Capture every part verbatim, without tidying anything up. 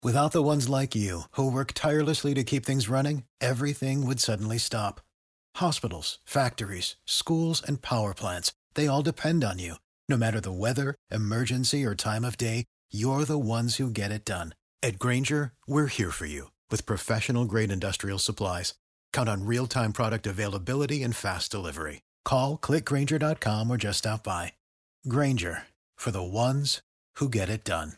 Without the ones like you, who work tirelessly to keep things running, everything would suddenly stop. Hospitals, factories, schools, and power plants, they all depend on you. No matter the weather, emergency, or time of day, you're the ones who get it done. At Grainger, we're here for you with professional-grade industrial supplies. Count on real-time product availability and fast delivery. Call, click grainger dot com, or just stop by. Grainger, for the ones who get it done.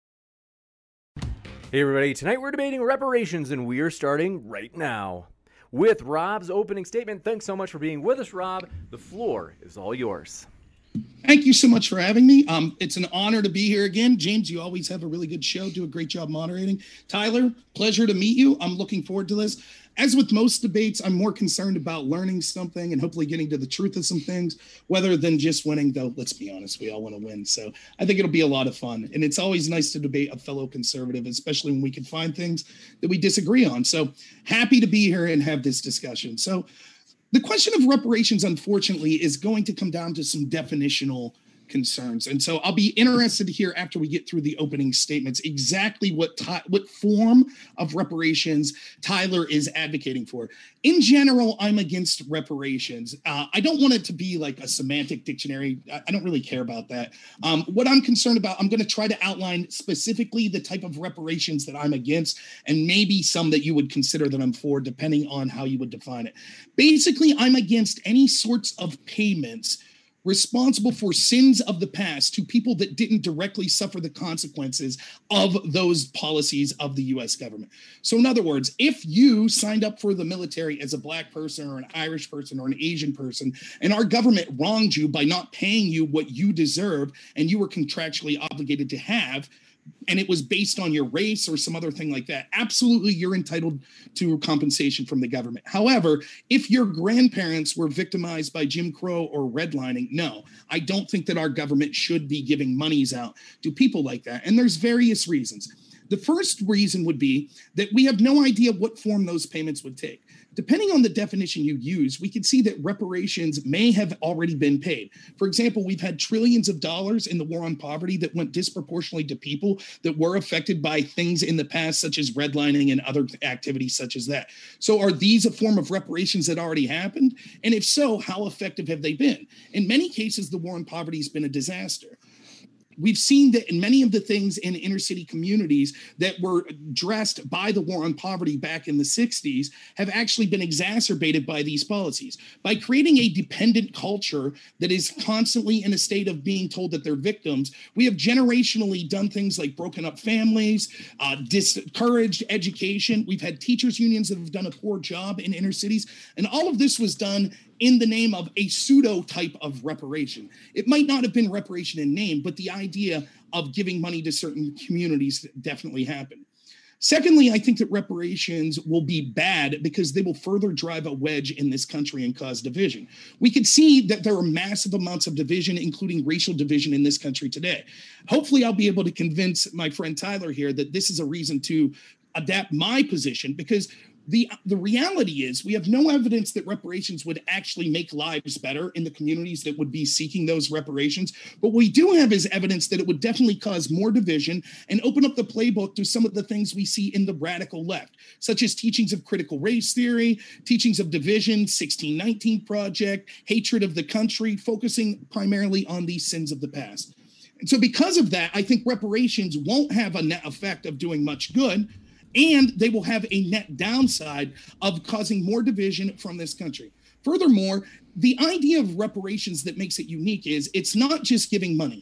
Hey everybody, tonight we're debating reparations and we are starting right now with Rob's opening statement. Thanks so much for being with us, Rob. The floor is all yours. Thank you so much for having me. Um, it's an honor to be here again. James, you always have a really good show. Do a great job moderating. Tyler, pleasure to meet you. I'm looking forward to this. As with most debates, I'm more concerned about learning something and hopefully getting to the truth of some things, rather than just winning, though, let's be honest, we all want to win. So I think it'll be a lot of fun. And it's always nice to debate a fellow conservative, especially when we can find things that we disagree on. So happy to be here and have this discussion. So the question of reparations, unfortunately, is going to come down to some definitional concerns. And so I'll be interested to hear after we get through the opening statements exactly what Ty- what form of reparations Tyler is advocating for. In general, I'm against reparations. Uh, I don't want it to be like a semantic dictionary. I, I don't really care about that. Um, what I'm concerned about, I'm going to try to outline specifically the type of reparations that I'm against and maybe some that you would consider that I'm for, depending on how you would define it. Basically, I'm against any sorts of payments responsible for sins of the past to people that didn't directly suffer the consequences of those policies of the U S government. So in other words, if you signed up for the military as a Black person or an Irish person or an Asian person, and our government wronged you by not paying you what you deserve and you were contractually obligated to have, and it was based on your race or some other thing like that, absolutely you're entitled to compensation from the government. However, if your grandparents were victimized by Jim Crow or redlining, no, I don't think that our government should be giving monies out to people like that. And there's various reasons. The first reason would be that we have no idea what form those payments would take. Depending on the definition you use, we can see that reparations may have already been paid. For example, we've had trillions of dollars in the war on poverty that went disproportionately to people that were affected by things in the past, such as redlining and other activities such as that. So are these a form of reparations that already happened? And if so, how effective have they been? In many cases, the war on poverty has been a disaster. We've seen that in many of the things in inner city communities that were addressed by the war on poverty back in the sixties have actually been exacerbated by these policies. By creating a dependent culture that is constantly in a state of being told that they're victims, we have generationally done things like broken up families, uh, discouraged education. We've had teachers unions that have done a poor job in inner cities. And all of this was done in the name of a pseudo type of reparation. It might not have been reparation in name, but the idea of giving money to certain communities definitely happened. Secondly, I think that reparations will be bad because they will further drive a wedge in this country and cause division. We can see that there are massive amounts of division, including racial division in this country today. Hopefully, I'll be able to convince my friend Tyler here that this is a reason to adapt my position, because The, the reality is we have no evidence that reparations would actually make lives better in the communities that would be seeking those reparations. But what we do have is evidence that it would definitely cause more division and open up the playbook to some of the things we see in the radical left, such as teachings of critical race theory, teachings of division, sixteen nineteen Project, hatred of the country, focusing primarily on these sins of the past. And so because of that, I think reparations won't have a net effect of doing much good, and they will have a net downside of causing more division from this country. Furthermore, the idea of reparations that makes it unique is it's not just giving money.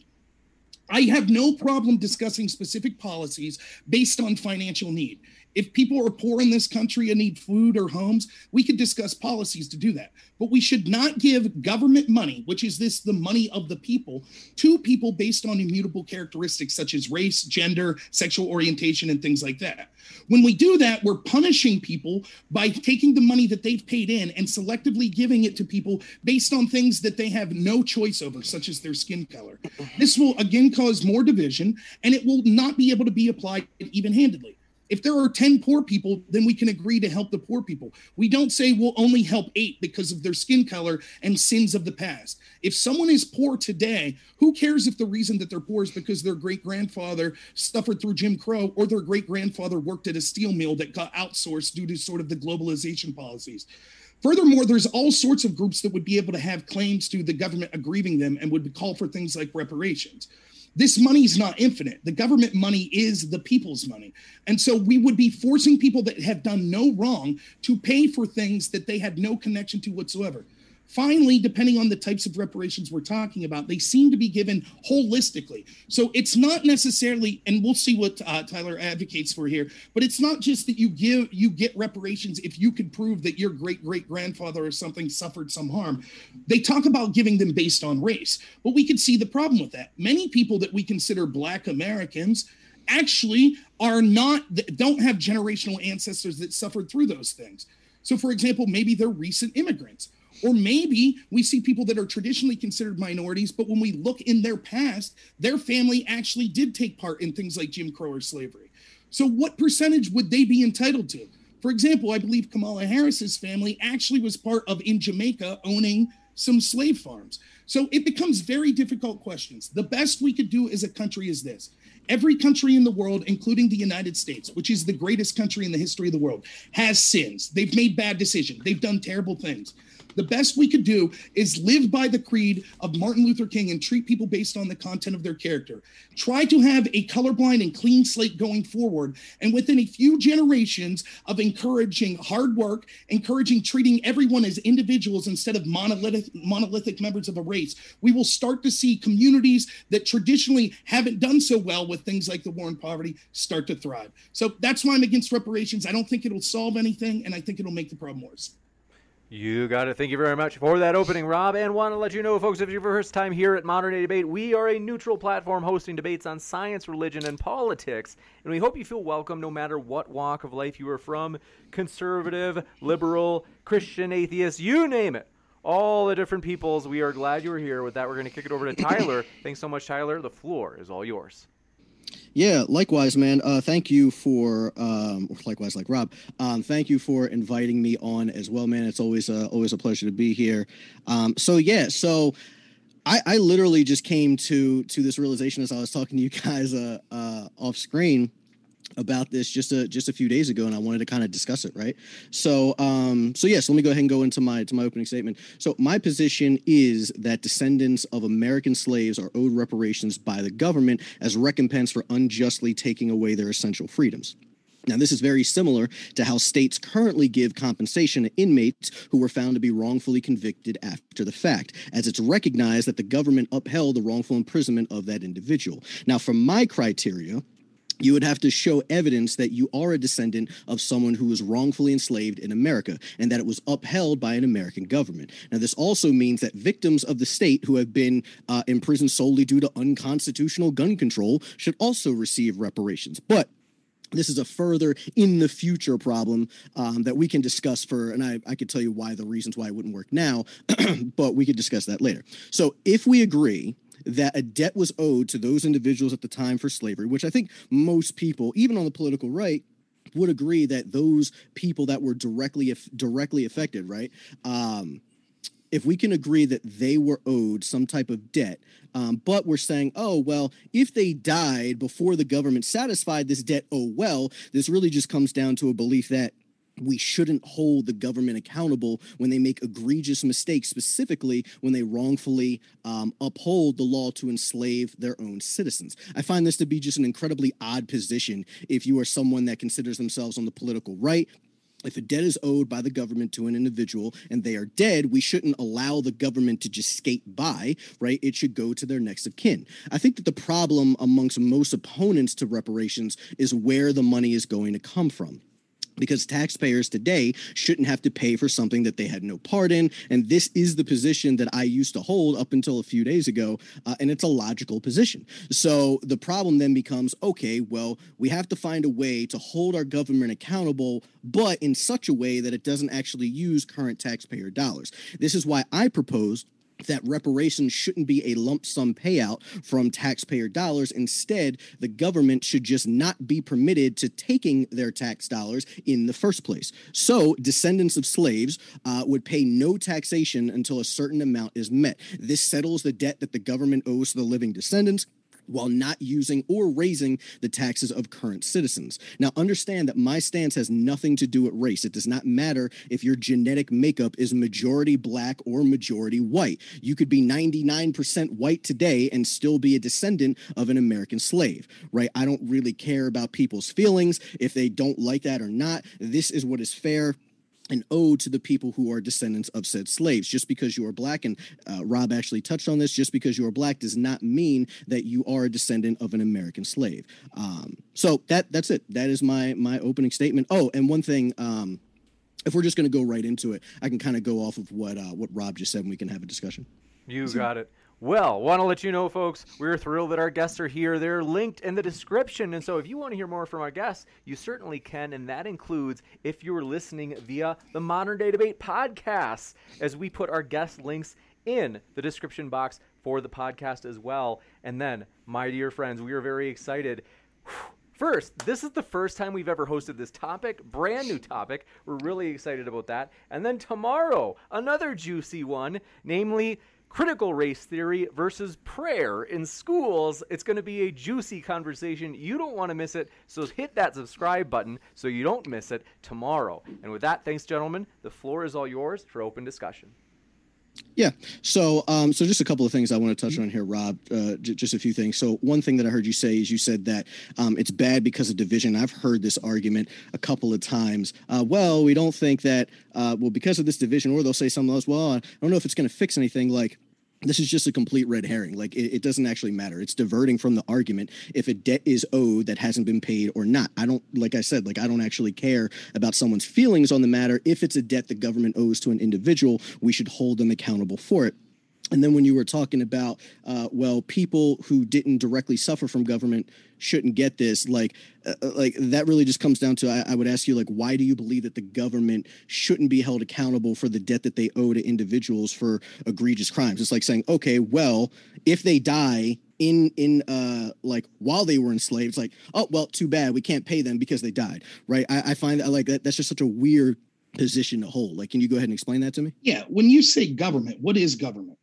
I have no problem discussing specific policies based on financial need. If people are poor in this country and need food or homes, we could discuss policies to do that. But we should not give government money, which is this the money of the people, to people based on immutable characteristics such as race, gender, sexual orientation, and things like that. When we do that, we're punishing people by taking the money that they've paid in and selectively giving it to people based on things that they have no choice over, such as their skin color. This will again cause more division, and it will not be able to be applied even-handedly. If there are ten poor people, then we can agree to help the poor people. We don't say we'll only help eight because of their skin color and sins of the past. If someone is poor today, who cares if the reason that they're poor is because their great-grandfather suffered through Jim Crow or their great-grandfather worked at a steel mill that got outsourced due to sort of the globalization policies. Furthermore, there's all sorts of groups that would be able to have claims to the government aggrieving them and would call for things like reparations. This money is not infinite. The government money is the people's money. And so we would be forcing people that have done no wrong to pay for things that they had no connection to whatsoever. Finally, depending on the types of reparations we're talking about, they seem to be given holistically. So it's not necessarily, and we'll see what uh, Tyler advocates for here, but it's not just that you give, you get reparations if you can prove that your great-great-grandfather or something suffered some harm. They talk about giving them based on race, but we could see the problem with that. Many people that we consider Black Americans actually are not, don't have generational ancestors that suffered through those things. So for example, maybe they're recent immigrants. Or maybe we see people that are traditionally considered minorities, but when we look in their past, their family actually did take part in things like Jim Crow or slavery. So what percentage would they be entitled to? For example, I believe Kamala Harris's family actually was part of, in Jamaica, owning some slave farms. So it becomes very difficult questions. The best we could do as a country is this. Every country in the world, including the United States, which is the greatest country in the history of the world, has sins. They've made bad decisions. They've done terrible things. The best we could do is live by the creed of Martin Luther King and treat people based on the content of their character. Try to have a colorblind and clean slate going forward. And within a few generations of encouraging hard work, encouraging treating everyone as individuals instead of monolithic, monolithic members of a race, we will start to see communities that traditionally haven't done so well with things like the war and poverty start to thrive. So that's why I'm against reparations. I don't think it'll solve anything, and I think it'll make the problem worse. You got it. Thank you very much for that opening, Rob. And want to let you know, folks, if you're your first time here at Modern Day Debate, we are a neutral platform hosting debates on science, religion, and politics. And we hope you feel welcome no matter what walk of life you are from. Conservative, liberal, Christian, atheist, you name it. All the different peoples. We are glad you were here. With that, we're going to kick it over to Tyler. Thanks so much, Tyler. The floor is all yours. Yeah, likewise, man. Uh, thank you for, um, likewise, like Rob. Um, thank you for inviting me on as well, man. It's always a, always a pleasure to be here. Um, so yeah, so I, I literally just came to to this realization as I was talking to you guys uh, uh, off screen about this just a just a few days ago, and I wanted to kind of discuss it, right? So, um, so yes, let me go ahead and go into my to my opening statement. So, my position is that descendants of American slaves are owed reparations by the government as recompense for unjustly taking away their essential freedoms. Now, this is very similar to how states currently give compensation to inmates who were found to be wrongfully convicted after the fact, as it's recognized that the government upheld the wrongful imprisonment of that individual. Now, from my criteria, you would have to show evidence that you are a descendant of someone who was wrongfully enslaved in America and that it was upheld by an American government. Now, this also means that victims of the state who have been uh, imprisoned solely due to unconstitutional gun control should also receive reparations. But this is a further in the future problem um, that we can discuss for, and I, I could tell you why the reasons why it wouldn't work now, but we could discuss that later. So if we agree that a debt was owed to those individuals at the time for slavery, which I think most people, even on the political right, would agree that those people that were directly directly affected, right? Um, if we can agree that they were owed some type of debt, um, but we're saying, oh, well, if they died before the government satisfied this debt, oh, well, this really just comes down to a belief that we shouldn't hold the government accountable when they make egregious mistakes, specifically when they wrongfully um, uphold the law to enslave their own citizens. I find this to be just an incredibly odd position if you are someone that considers themselves on the political right. If a debt is owed by the government to an individual and they are dead, we shouldn't allow the government to just skate by, right? It should go to their next of kin. I think that the problem amongst most opponents to reparations is where the money is going to come from, because taxpayers today shouldn't have to pay for something that they had no part in. And this is the position that I used to hold up until a few days ago, uh, and it's a logical position. So the problem then becomes, okay, well, we have to find a way to hold our government accountable, but in such a way that it doesn't actually use current taxpayer dollars. This is why I propose that reparations shouldn't be a lump sum payout from taxpayer dollars. Instead, the government should just not be permitted to taking their tax dollars in the first place. So descendants of slaves uh, would pay no taxation until a certain amount is met. This settles the debt that the government owes to the living descendants, while not using or raising the taxes of current citizens. Now, understand that my stance has nothing to do with race. It does not matter if your genetic makeup is majority black or majority white. You could be ninety-nine percent white today and still be a descendant of an American slave, right? I don't really care about people's feelings, if they don't like that or not. This is what is fair and owed to the people who are descendants of said slaves. Just because you are black, and uh, Rob actually touched on this, just because you are black does not mean that you are a descendant of an American slave. Um, so that that's it. That is my my opening statement. Oh, and one thing, um, if we're just going to go right into it, I can kind of go off of what uh, what Rob just said, and we can have a discussion. You got it. Well, want to let you know, folks, we're thrilled that our guests are here. They're linked in the description. And so if you want to hear more from our guests, you certainly can. And that includes if you're listening via the Modern Day Debate podcast, as we put our guest links in the description box for the podcast as well. And then, my dear friends, we are very excited. First, this is the first time we've ever hosted this topic, brand new topic. We're really excited about that. And then tomorrow, another juicy one, namely critical race theory versus prayer in schools. It's going to be a juicy conversation. You don't want to miss it, so hit that subscribe button so you don't miss it tomorrow. And with that, thanks, gentlemen. The floor is all yours for open discussion. Yeah. So, um, so just a couple of things I want to touch on here, Rob. Uh, j- just a few things. So, one thing that I heard you say is you said that um, it's bad because of division. I've heard this argument a couple of times. Uh, well, we don't think that. Uh, well, because of this division, or they'll say something else. Well, I don't know if it's going to fix anything. Like, this is just a complete red herring. Like, it, it doesn't actually matter. It's diverting from the argument if a debt is owed that hasn't been paid or not. I don't, like I said, like, I don't actually care about someone's feelings on the matter. If it's a debt the government owes to an individual, we should hold them accountable for it. And then when you were talking about, uh, well, people who didn't directly suffer from government shouldn't get this, like, uh, like that really just comes down to, I, I would ask you, like, why do you believe that the government shouldn't be held accountable for the debt that they owe to individuals for egregious crimes? It's like saying, okay, well, if they die in, in, uh, like while they were enslaved, it's like, oh, well, too bad. We can't pay them because they died. Right. I, I find that like that, that's just such a weird position to hold. Like, can you go ahead and explain that to me? Yeah. When you say government, what is government?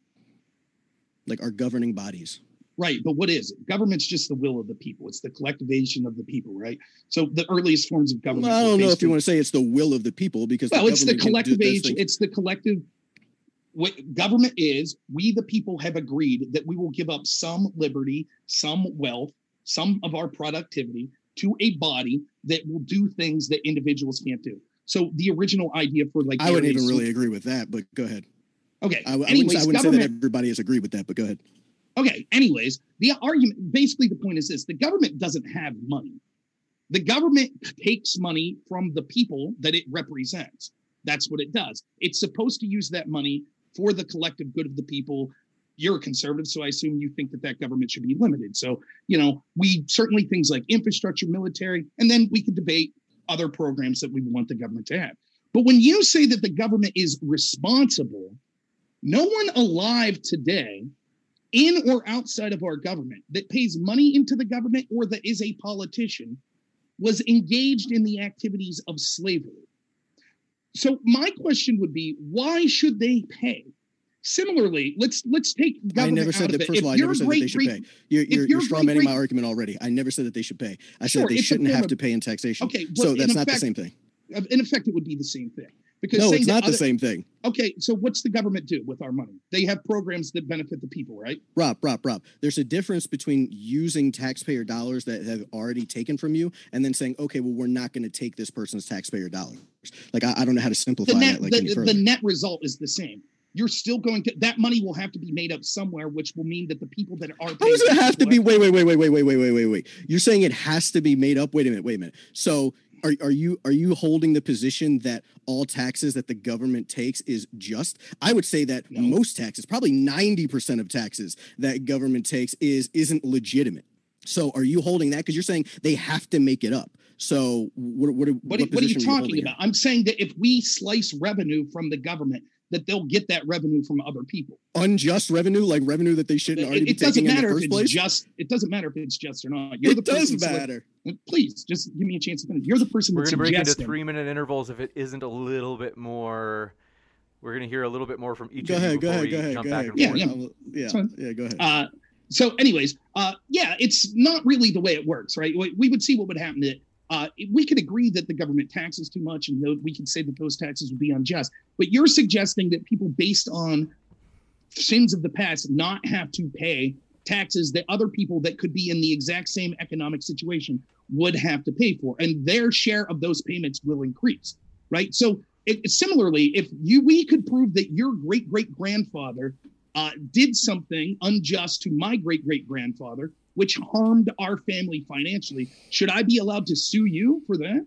Like our governing bodies. Right. But what is it? Government's just the will of the people. It's the collectivization of the people, right? So the earliest forms of government. Well, I don't know if you want to say it's the will of the people, because well, the it's the collectivization. It's the collective. What government is, we the people have agreed that we will give up some liberty, some wealth, some of our productivity to a body that will do things that individuals can't do. So the original idea for like I wouldn't even really agree with that, but go ahead. Okay. I, I anyways, wouldn't, I wouldn't say that everybody has agreed with that, but go ahead. Okay. Anyways, the argument, basically the point is this: the government doesn't have money. The government takes money from the people that it represents. That's what it does. It's supposed to use that money for the collective good of the people. You're a conservative, so I assume you think that that government should be limited. So, you know, we certainly things like infrastructure, military, and then we could debate other programs that we want the government to have. But when you say that the government is responsible, no one alive today, in or outside of our government, that pays money into the government or that is a politician, was engaged in the activities of slavery. So my question would be, why should they pay? Similarly, let's let's take government I never said out of that. it. First of all, I never said that they should pay. You're you're, you're strawmanning my argument already. I never said that they should pay. I Sure, said they it's a shouldn't form have of- to pay in taxation. Okay, so but that's in not the effect- same thing. In effect, it would be the same thing. Because No, saying it's that not the other- same thing. Okay, so what's the government do with our money? They have programs that benefit the people, right? Rob, Rob, Rob, there's a difference between using taxpayer dollars that have already taken from you and then saying, okay, well, we're not going to take this person's taxpayer dollars. Like, I, I don't know how to simplify The net, that. Like any the, further. the net result is the same. You're still going to, that money will have to be made up somewhere, which will mean that the people that are How does it paying have to will be? Wait, wait, wait, wait, wait, wait, wait, wait, wait, wait. You're saying it has to be made up? Wait a minute, wait a minute. So are, are you are you holding the position that all taxes that the government takes is just? I would say that No. most taxes, probably ninety percent of taxes that government takes is isn't legitimate. So are you holding that? Because you're saying they have to make it up. So what what, What, what, what are you position talking holding about? here? I'm saying that if we slice revenue from the government, that they'll get that revenue from other people. Unjust revenue, like revenue that they shouldn't already it, be it doesn't taking matter in the if first it's place? just. It doesn't matter if it's just or not. You're it the does person matter. Like, please, just give me a chance to finish. You're the person. We're that's going to break into suggesting. three-minute intervals if it isn't a little bit more. We're going to hear a little bit more from each Go of ahead, you go before ahead, we go ahead, jump go back ahead. and Yeah, forth. yeah. Yeah, yeah, go ahead. Uh, so, anyways, uh, yeah, it's not really the way it works, right? We, we would see what would happen. That uh, we could agree that the government taxes too much, and th- we could say that those taxes would be unjust. But you're suggesting that people, based on sins of the past, not have to pay taxes that other people that could be in the exact same economic situation would have to pay for, and their share of those payments will increase, right? So, it, similarly, if you we could prove that your great great grandfather uh, did something unjust to my great great grandfather, which harmed our family financially, should I be allowed to sue you for that?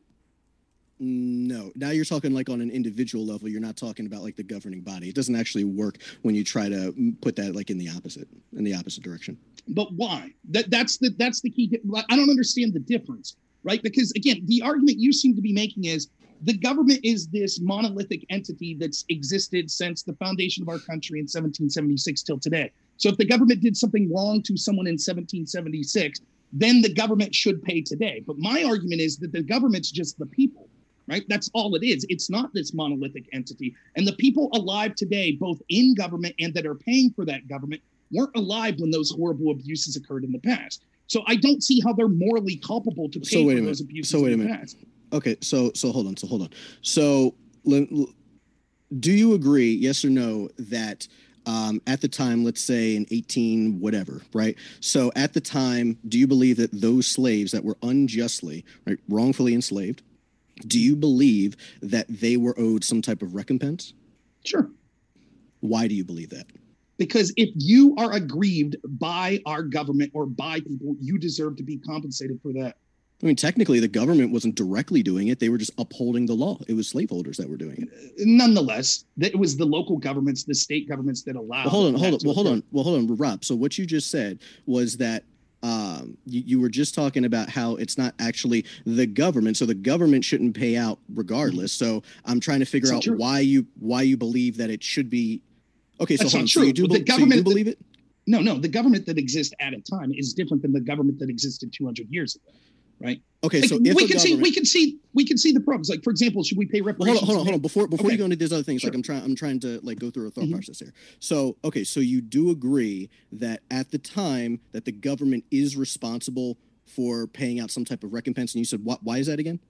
No, now you're talking like on an individual level. You're not talking about like the governing body. It doesn't actually work when you try to put that like in the opposite, in the opposite direction. But why? That that's the that's the key. I don't understand the difference, right? Because again, the argument you seem to be making is the government is this monolithic entity that's existed since the foundation of our country in seventeen seventy-six till today. So if the government did something wrong to someone in seventeen seventy-six, then the government should pay today. But my argument is that the government's just the people. Right? That's all it is. It's not this monolithic entity. And the people alive today, both in government and that are paying for that government, weren't alive when those horrible abuses occurred in the past. So I don't see how they're morally culpable to pay So wait for a those minute. abuses So wait a in the minute. past. Okay, so so hold on. So hold on. So l- l- do you agree, yes or no, that um, at the time, let's say in eighteen whatever, right? So at the time, do you believe that those slaves that were unjustly, right, wrongfully enslaved, do you believe that they were owed some type of recompense? Sure. Why do you believe that? Because if you are aggrieved by our government or by people, you deserve to be compensated for that. I mean, technically, the government wasn't directly doing it. They were just upholding the law. It was slaveholders that were doing it. Nonetheless, that it was the local governments, the state governments that allowed. Well, hold on, hold on. that Well, to hold occur. on. Well, hold on, Rob. So what you just said was that um, you, you were just talking about how it's not actually the government. So the government shouldn't pay out regardless. So I'm trying to figure That's out not true. why you why you believe that it should be. Okay, so, That's hold not on. so true. you do, The be- so you government do that- believe it? No, no, the government that exists at a time is different than the government that existed two hundred years ago, right? Okay, Like, so if we a can see, government- we can see, we can see the problems. Like, for example, should we pay Well, reparations? hold on, hold on, to hold on. Before before Okay. you go into these other things, Sure. like I'm trying, I'm trying to like go through a thought Mhm. process here. So, okay, so you do agree that at the time that the government is responsible for paying out some type of recompense, and you said, what? Why is that again?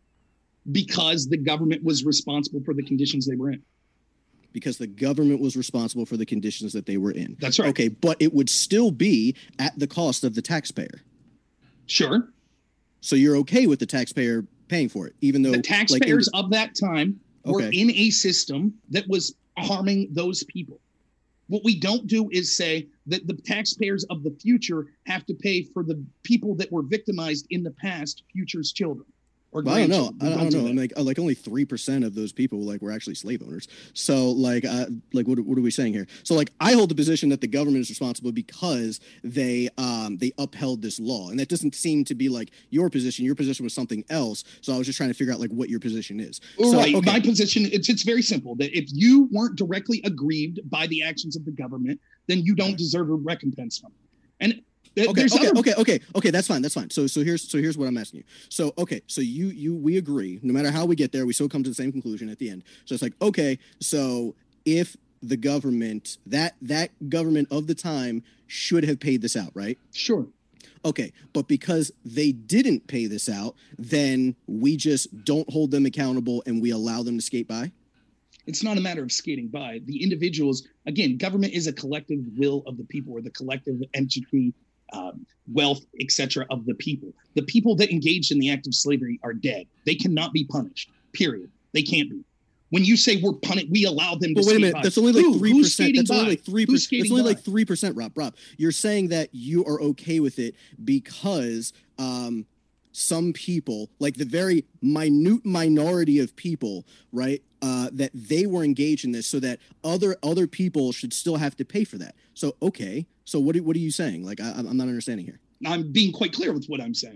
because the government was responsible for the conditions they were in. Because the government was responsible for the conditions that they were in. That's right. Okay, but it would still be at the cost of the taxpayer. Sure. So you're okay with the taxpayer paying for it, even though The like, in- taxpayers of that time were Okay. in a system that was harming those people. What we don't do is say that the taxpayers of the future have to pay for the people that were victimized in the past, future's children. Or Well, I don't know. grandchildren. We I don't do know. that. I'm like, uh, like only three percent of those people like were actually slave owners. So like, uh, like what, what are we saying here? So like, I hold the position that the government is responsible because they um they upheld this law, and that doesn't seem to be like your position. Your position was something else. So I was just trying to figure out like what your position is. So, Right. okay. My position, it's it's very simple. That if you weren't directly aggrieved by the actions of the government, then you don't Okay. deserve a recompense from it. And th- Okay, there's okay, other okay, okay, okay. That's fine. That's fine. So, so here's, so here's what I'm asking you. So, okay, so you, you, we agree. No matter how we get there, we still come to the same conclusion at the end. So it's like, okay, so if the government, that that government of the time should have paid this out, right? Sure. Okay, but because they didn't pay this out, then we just don't hold them accountable and we allow them to skate by. It's not a matter of skating by. The individuals, again, government is a collective will of the people, or the collective entity, um, wealth, et cetera, of the people. The people that engaged in the act of slavery are dead. They cannot be punished, period. They can't be. When you say we're punished, we allow them to But wait a skate minute, by. that's only like Who? three Who's percent. skating That's only by? like three Who's percent. skating That's only by? like three percent. Rob, Rob, you're saying that you are okay with it because um, some people, like the very minute minority of people, right, uh, that they were engaged in this, so that other other people should still have to pay for that. So okay, so what are, what are you saying? Like I, I'm not understanding here. I'm being quite clear with what I'm saying.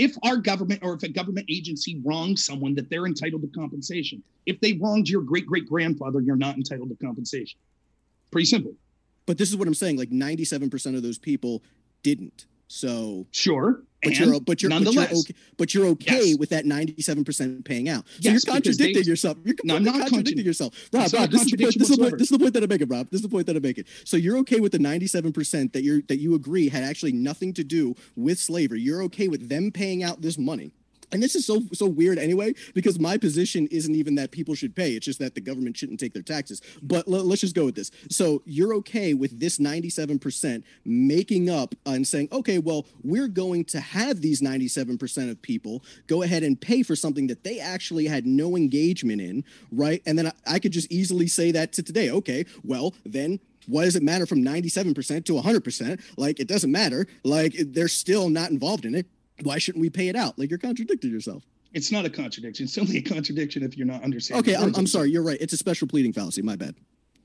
if our government or if a government agency wrongs someone, that they're entitled to compensation. If they wronged your great great grandfather, you're not entitled to compensation. Pretty simple. But this is what I'm saying. Like ninety-seven percent of those people didn't. So sure. But you're, but you're, nonetheless, but you're okay, but you're okay yes. with that ninety-seven percent paying out. So yes, you're contradicting they, yourself. You're no, I'm not contradicting yourself. Rob, Rob, this, this, is the point, this, is the point, this is the point that I'm making, Rob. This is the point that I'm making. So you're okay with the ninety-seven percent that you're that you agree had actually nothing to do with slavery. You're okay with them paying out this money. And this is so so weird anyway, because my position isn't even that people should pay. It's just that the government shouldn't take their taxes. But l- let's just go with this. So you're okay with this ninety-seven percent making up and saying, okay, well, we're going to have these ninety-seven percent of people go ahead and pay for something that they actually had no engagement in, right? And then I, I could just easily say that to today. Okay, well, then why does it matter from ninety-seven percent to one hundred percent? Like, it doesn't matter. Like, they're still not involved in it. Why shouldn't we pay it out? Like, you're contradicting yourself. It's not a contradiction. It's only a contradiction if you're not understanding. Okay, I'm, I'm sorry. You're right. It's a special pleading fallacy. My bad.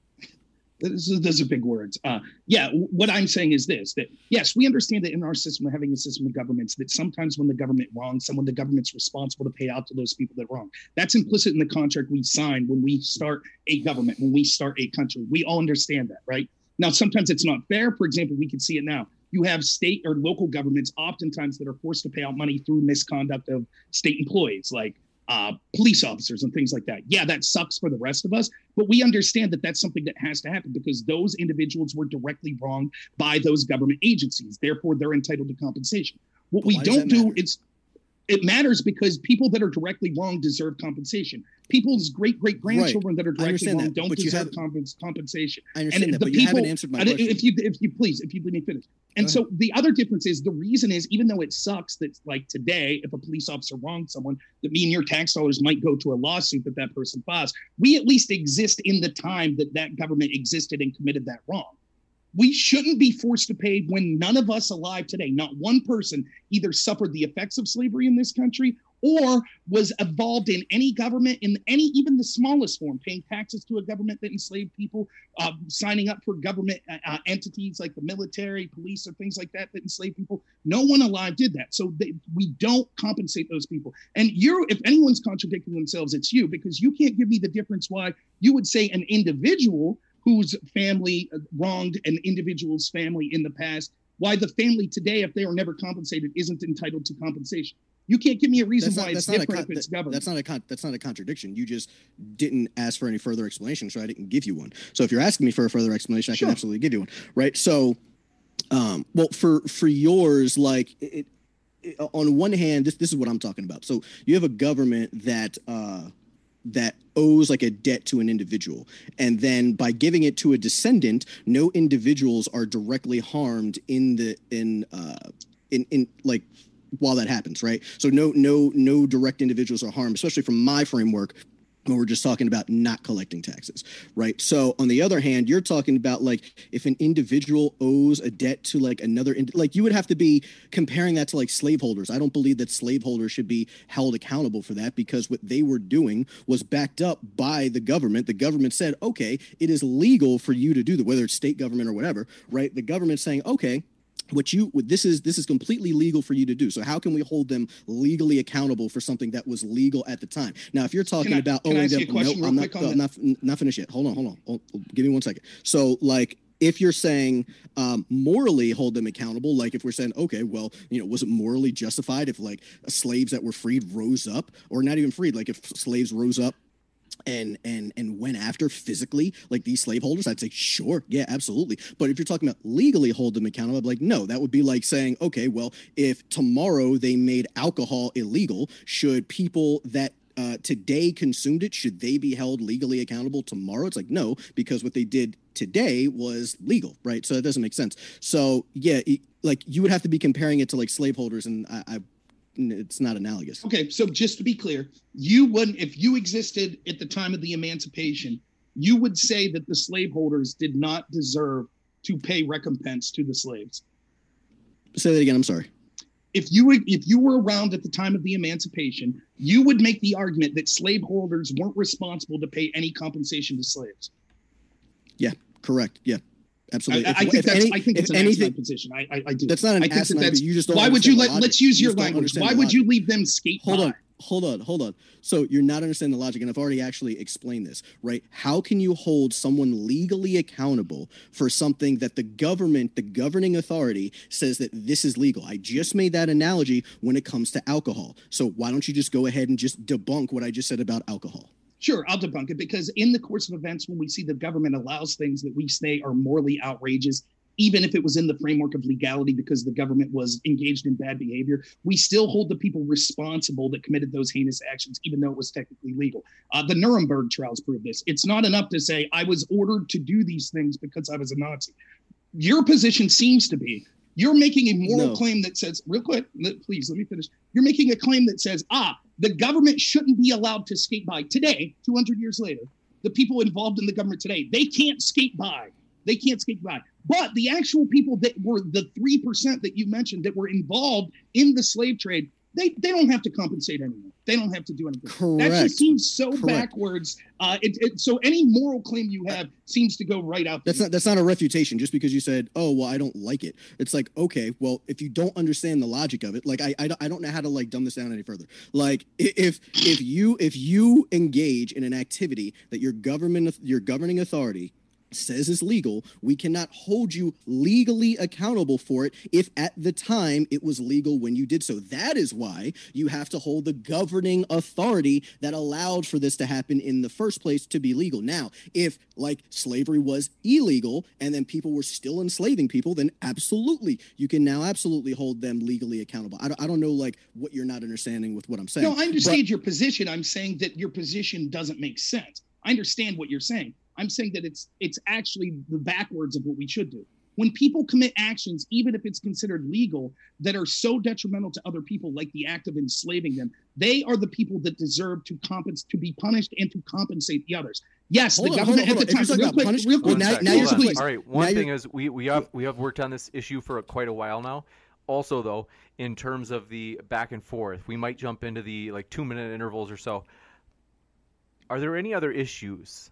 Those, those are big words. Uh, yeah, what I'm saying is this, that yes, we understand that in our system, we're having a system of governments, that sometimes when the government wrongs someone, the government's responsible to pay out to those people that wrong. That's implicit in the contract we sign when we start a government, when we start a country. We all understand that, right? Now, sometimes it's not fair. For example, we can see it now. You have state or local governments oftentimes that are forced to pay out money through misconduct of state employees, like uh, police officers and things like that. Yeah, that sucks for the rest of us, but we understand that that's something that has to happen because those individuals were directly wronged by those government agencies. Therefore, they're entitled to compensation. What we don't do is, it matters because people that are directly wronged deserve compensation. People's great great grandchildren right. that are directly wronged don't but deserve compens- compensation. I understand and that, the but people, you haven't answered my question. If you, if you please, if you let me finish. And so the other difference is the reason is, even though it sucks that like today, if a police officer wronged someone, that me and your tax dollars might go to a lawsuit that that person files. We at least exist in the time that that government existed and committed that wrong. We shouldn't be forced to pay when none of us alive today, not one person, either suffered the effects of slavery in this country or was involved in any government in any, even the smallest form, paying taxes to a government that enslaved people, uh, signing up for government uh, entities like the military, police, or things like that that enslaved people. No one alive did that. So they, we don't compensate those people. And you're, if anyone's contradicting themselves, it's you, because you can't give me the difference why you would say an individual whose family wronged an individual's family in the past, why the family today, if they are never compensated, isn't entitled to compensation. You can't give me a reason not, why it's different con- if it's government. That's not a con- that's not a contradiction. You just didn't ask for any further explanation, so I didn't give you one. So if you're asking me for a further explanation, I sure. can absolutely give you one. Right? So, um, well, for for yours, like it, it, on one hand, this this is what I'm talking about. So you have a government that uh, that owes like a debt to an individual, and then by giving it to a descendant, no individuals are directly harmed in the in uh, in in like. while that happens, right? So no, no, no direct individuals are harmed, especially from my framework when we're just talking about not collecting taxes, right? So on the other hand, you're talking about like if an individual owes a debt to like another, ind- like you would have to be comparing that to like slaveholders. I don't believe that slaveholders should be held accountable for that because what they were doing was backed up by the government. The government said, okay, it is legal for you to do that, whether it's state government or whatever, right? The government saying, okay, What you this is this is completely legal for you to do. So how can we hold them legally accountable for something that was legal at the time? Now, if you're talking I, about, oh, no, I'm not, no, I'm not, not finished yet. Hold on, hold on. Hold, give me one second. So, like, if you're saying um, morally hold them accountable, like if we're saying, okay, well, you know, was it morally justified if like slaves that were freed rose up, or not even freed, like if slaves rose up and and and went after physically like these slaveholders, I'd say sure, yeah, absolutely. But if you're talking about legally hold them accountable, I'd be like, no, that would be like saying, okay, well, if tomorrow they made alcohol illegal, should people that uh, today consumed it, should they be held legally accountable tomorrow? It's like, no, because what they did today was legal, right? So that doesn't make sense. So yeah, it, like you would have to be comparing it to like slaveholders, and I, I it's not analogous. Okay, so just to be clear, you wouldn't, if you existed at the time of the emancipation, you would say that the slaveholders did not deserve to pay recompense to the slaves. Say that again. I'm sorry. If you were, if you were around at the time of the emancipation, you would make the argument that slaveholders weren't responsible to pay any compensation to slaves. Yeah, correct. Yeah. Absolutely. I, if, I think if that's. any, I think it's an anything, asinine position. I, I, I do. That's not an I think asinine. That that's, you just don't why would you let? Logic. Let's use you your language. Why would you leave them skate Hold by? on. Hold on, hold on. So you're not understanding the logic, and I've already actually explained this, right? How can you hold someone legally accountable for something that the government, the governing authority, says that this is legal? I just made that analogy when it comes to alcohol. So why don't you just go ahead and just debunk what I just said about alcohol? Sure, I'll debunk it, because in the course of events, when we see the government allows things that we say are morally outrageous, even if it was in the framework of legality because the government was engaged in bad behavior, we still hold the people responsible that committed those heinous actions, even though it was technically legal. Uh, the Nuremberg trials prove this. It's not enough to say, I was ordered to do these things because I was a Nazi. Your position seems to be, you're making a moral No. claim that says, real quick, please, let me finish. You're making a claim that says, ah, the government shouldn't be allowed to skate by. Today, two hundred years later, the people involved in the government today, they can't skate by. They can't skate by. But the actual people that were the three percent that you mentioned that were involved in the slave trade, they, they don't have to compensate anyone. They don't have to do anything. Correct. That just seems so Correct. backwards. Uh, it, it, so any moral claim you have seems to go right out. That's not that's not a refutation just because you said, oh, well, I don't like it. It's like, okay, well, if you don't understand the logic of it, like I I, don't- I don't know how to like dumb this down any further. Like i- if if you if you engage in an activity that your government your governing authority says is legal, we cannot hold you legally accountable for it if at the time it was legal when you did so. That is why you have to hold the governing authority that allowed for this to happen in the first place to be legal. Now, if like slavery was illegal and then people were still enslaving people, then absolutely, you can now absolutely hold them legally accountable. I don't, I don't know like what you're not understanding with what I'm saying. No, I understand but- your position. I'm saying that your position doesn't make sense. I understand what you're saying. I'm saying that it's it's actually the backwards of what we should do. When people commit actions, even if it's considered legal, that are so detrimental to other people, like the act of enslaving them, they are the people that deserve to compensate, to be punished, and to compensate the others. Yes, Hold the on, government hold on, at the hold on. If time. you're Real talking quick, about punish- real quick. Well, now- One now sec, you're hold on. please. All right. One Now thing you're- is we we have we have worked on this issue for quite a while now. Also, though, in terms of the back and forth, we might jump into the like two minute intervals or so. Are there any other issues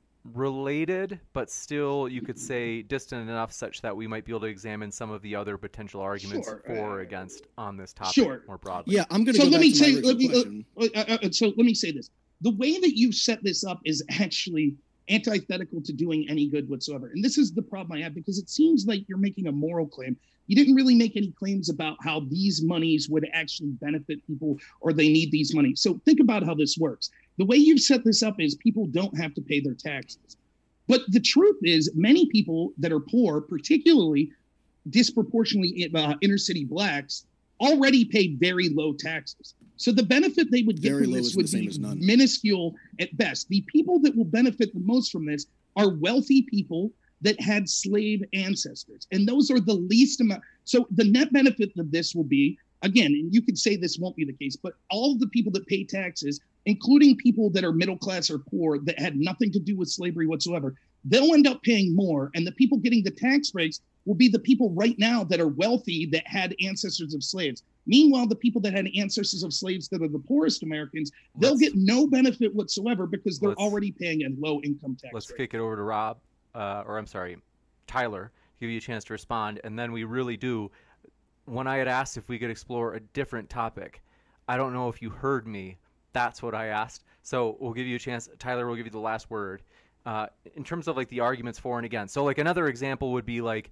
related, but still you could say distant enough such that we might be able to examine some of the other potential arguments Sure. for or against on this topic Sure. more broadly? Yeah, I'm going to So go let back me to my say, original let me, uh, question. uh, uh, so let me say this. The way that you set this up is actually antithetical to doing any good whatsoever. And this is the problem I have, because it seems like you're making a moral claim. You didn't really make any claims about how these monies would actually benefit people or they need these monies. So think about how this works. The way you've set this up is people don't have to pay their taxes. But the truth is, many people that are poor, particularly disproportionately uh, inner city blacks, already pay very low taxes. So the benefit they would get Very from low this is the would same be as none. minuscule at best. The people that will benefit the most from this are wealthy people that had slave ancestors. And those are the least amount. So the net benefit of this will be, again, and you could say this won't be the case, but all of the people that pay taxes, including people that are middle class or poor that had nothing to do with slavery whatsoever, they'll end up paying more. And the people getting the tax breaks will be the people right now that are wealthy that had ancestors of slaves. Meanwhile, the people that had ancestors of slaves that are the poorest Americans, they'll Let's- get no benefit whatsoever because they're Let's- already paying a low income tax Let's rate. kick it over to Rob, uh, or I'm sorry, Tyler, give you a chance to respond, and then we really do. When I had asked if we could explore a different topic, I don't know if you heard me. That's what I asked. So we'll give you a chance. Tyler will give you the last word. Uh, in terms of like the arguments for and against. So like another example would be like,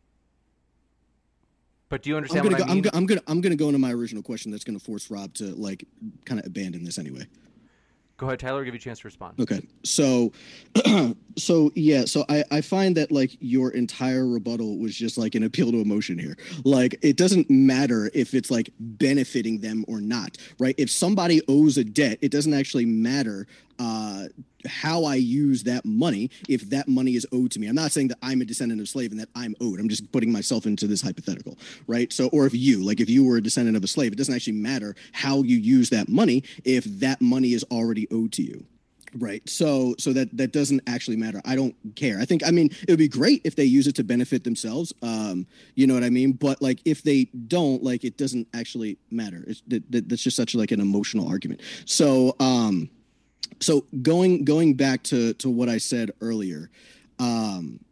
but do you I'm understand gonna what go, I mean? I'm, go, I'm gonna I'm gonna go into my original question. That's gonna force Rob to like kind of abandon this anyway. Go ahead, Tyler. I'll give you a chance to respond. Okay, so, so yeah, so I, I find that like your entire rebuttal was just like an appeal to emotion here. Like it doesn't matter if it's like benefiting them or not, right? If somebody owes a debt, it doesn't actually matter uh, how I use that money if that money is owed to me. I'm not saying that I'm a descendant of slave and that I'm owed. I'm just putting myself into this hypothetical, right? So, or if you, like if you were a descendant of a slave, it doesn't actually matter how you use that money if that money is already owed to you. Right. So so that that doesn't actually matter. I don't care. I think I mean it would be great if they use it to benefit themselves. Um, you know what I mean? But like if they don't, like it doesn't actually matter. It's that, that, that's just such like an emotional argument. So um so going going back to to what I said earlier, um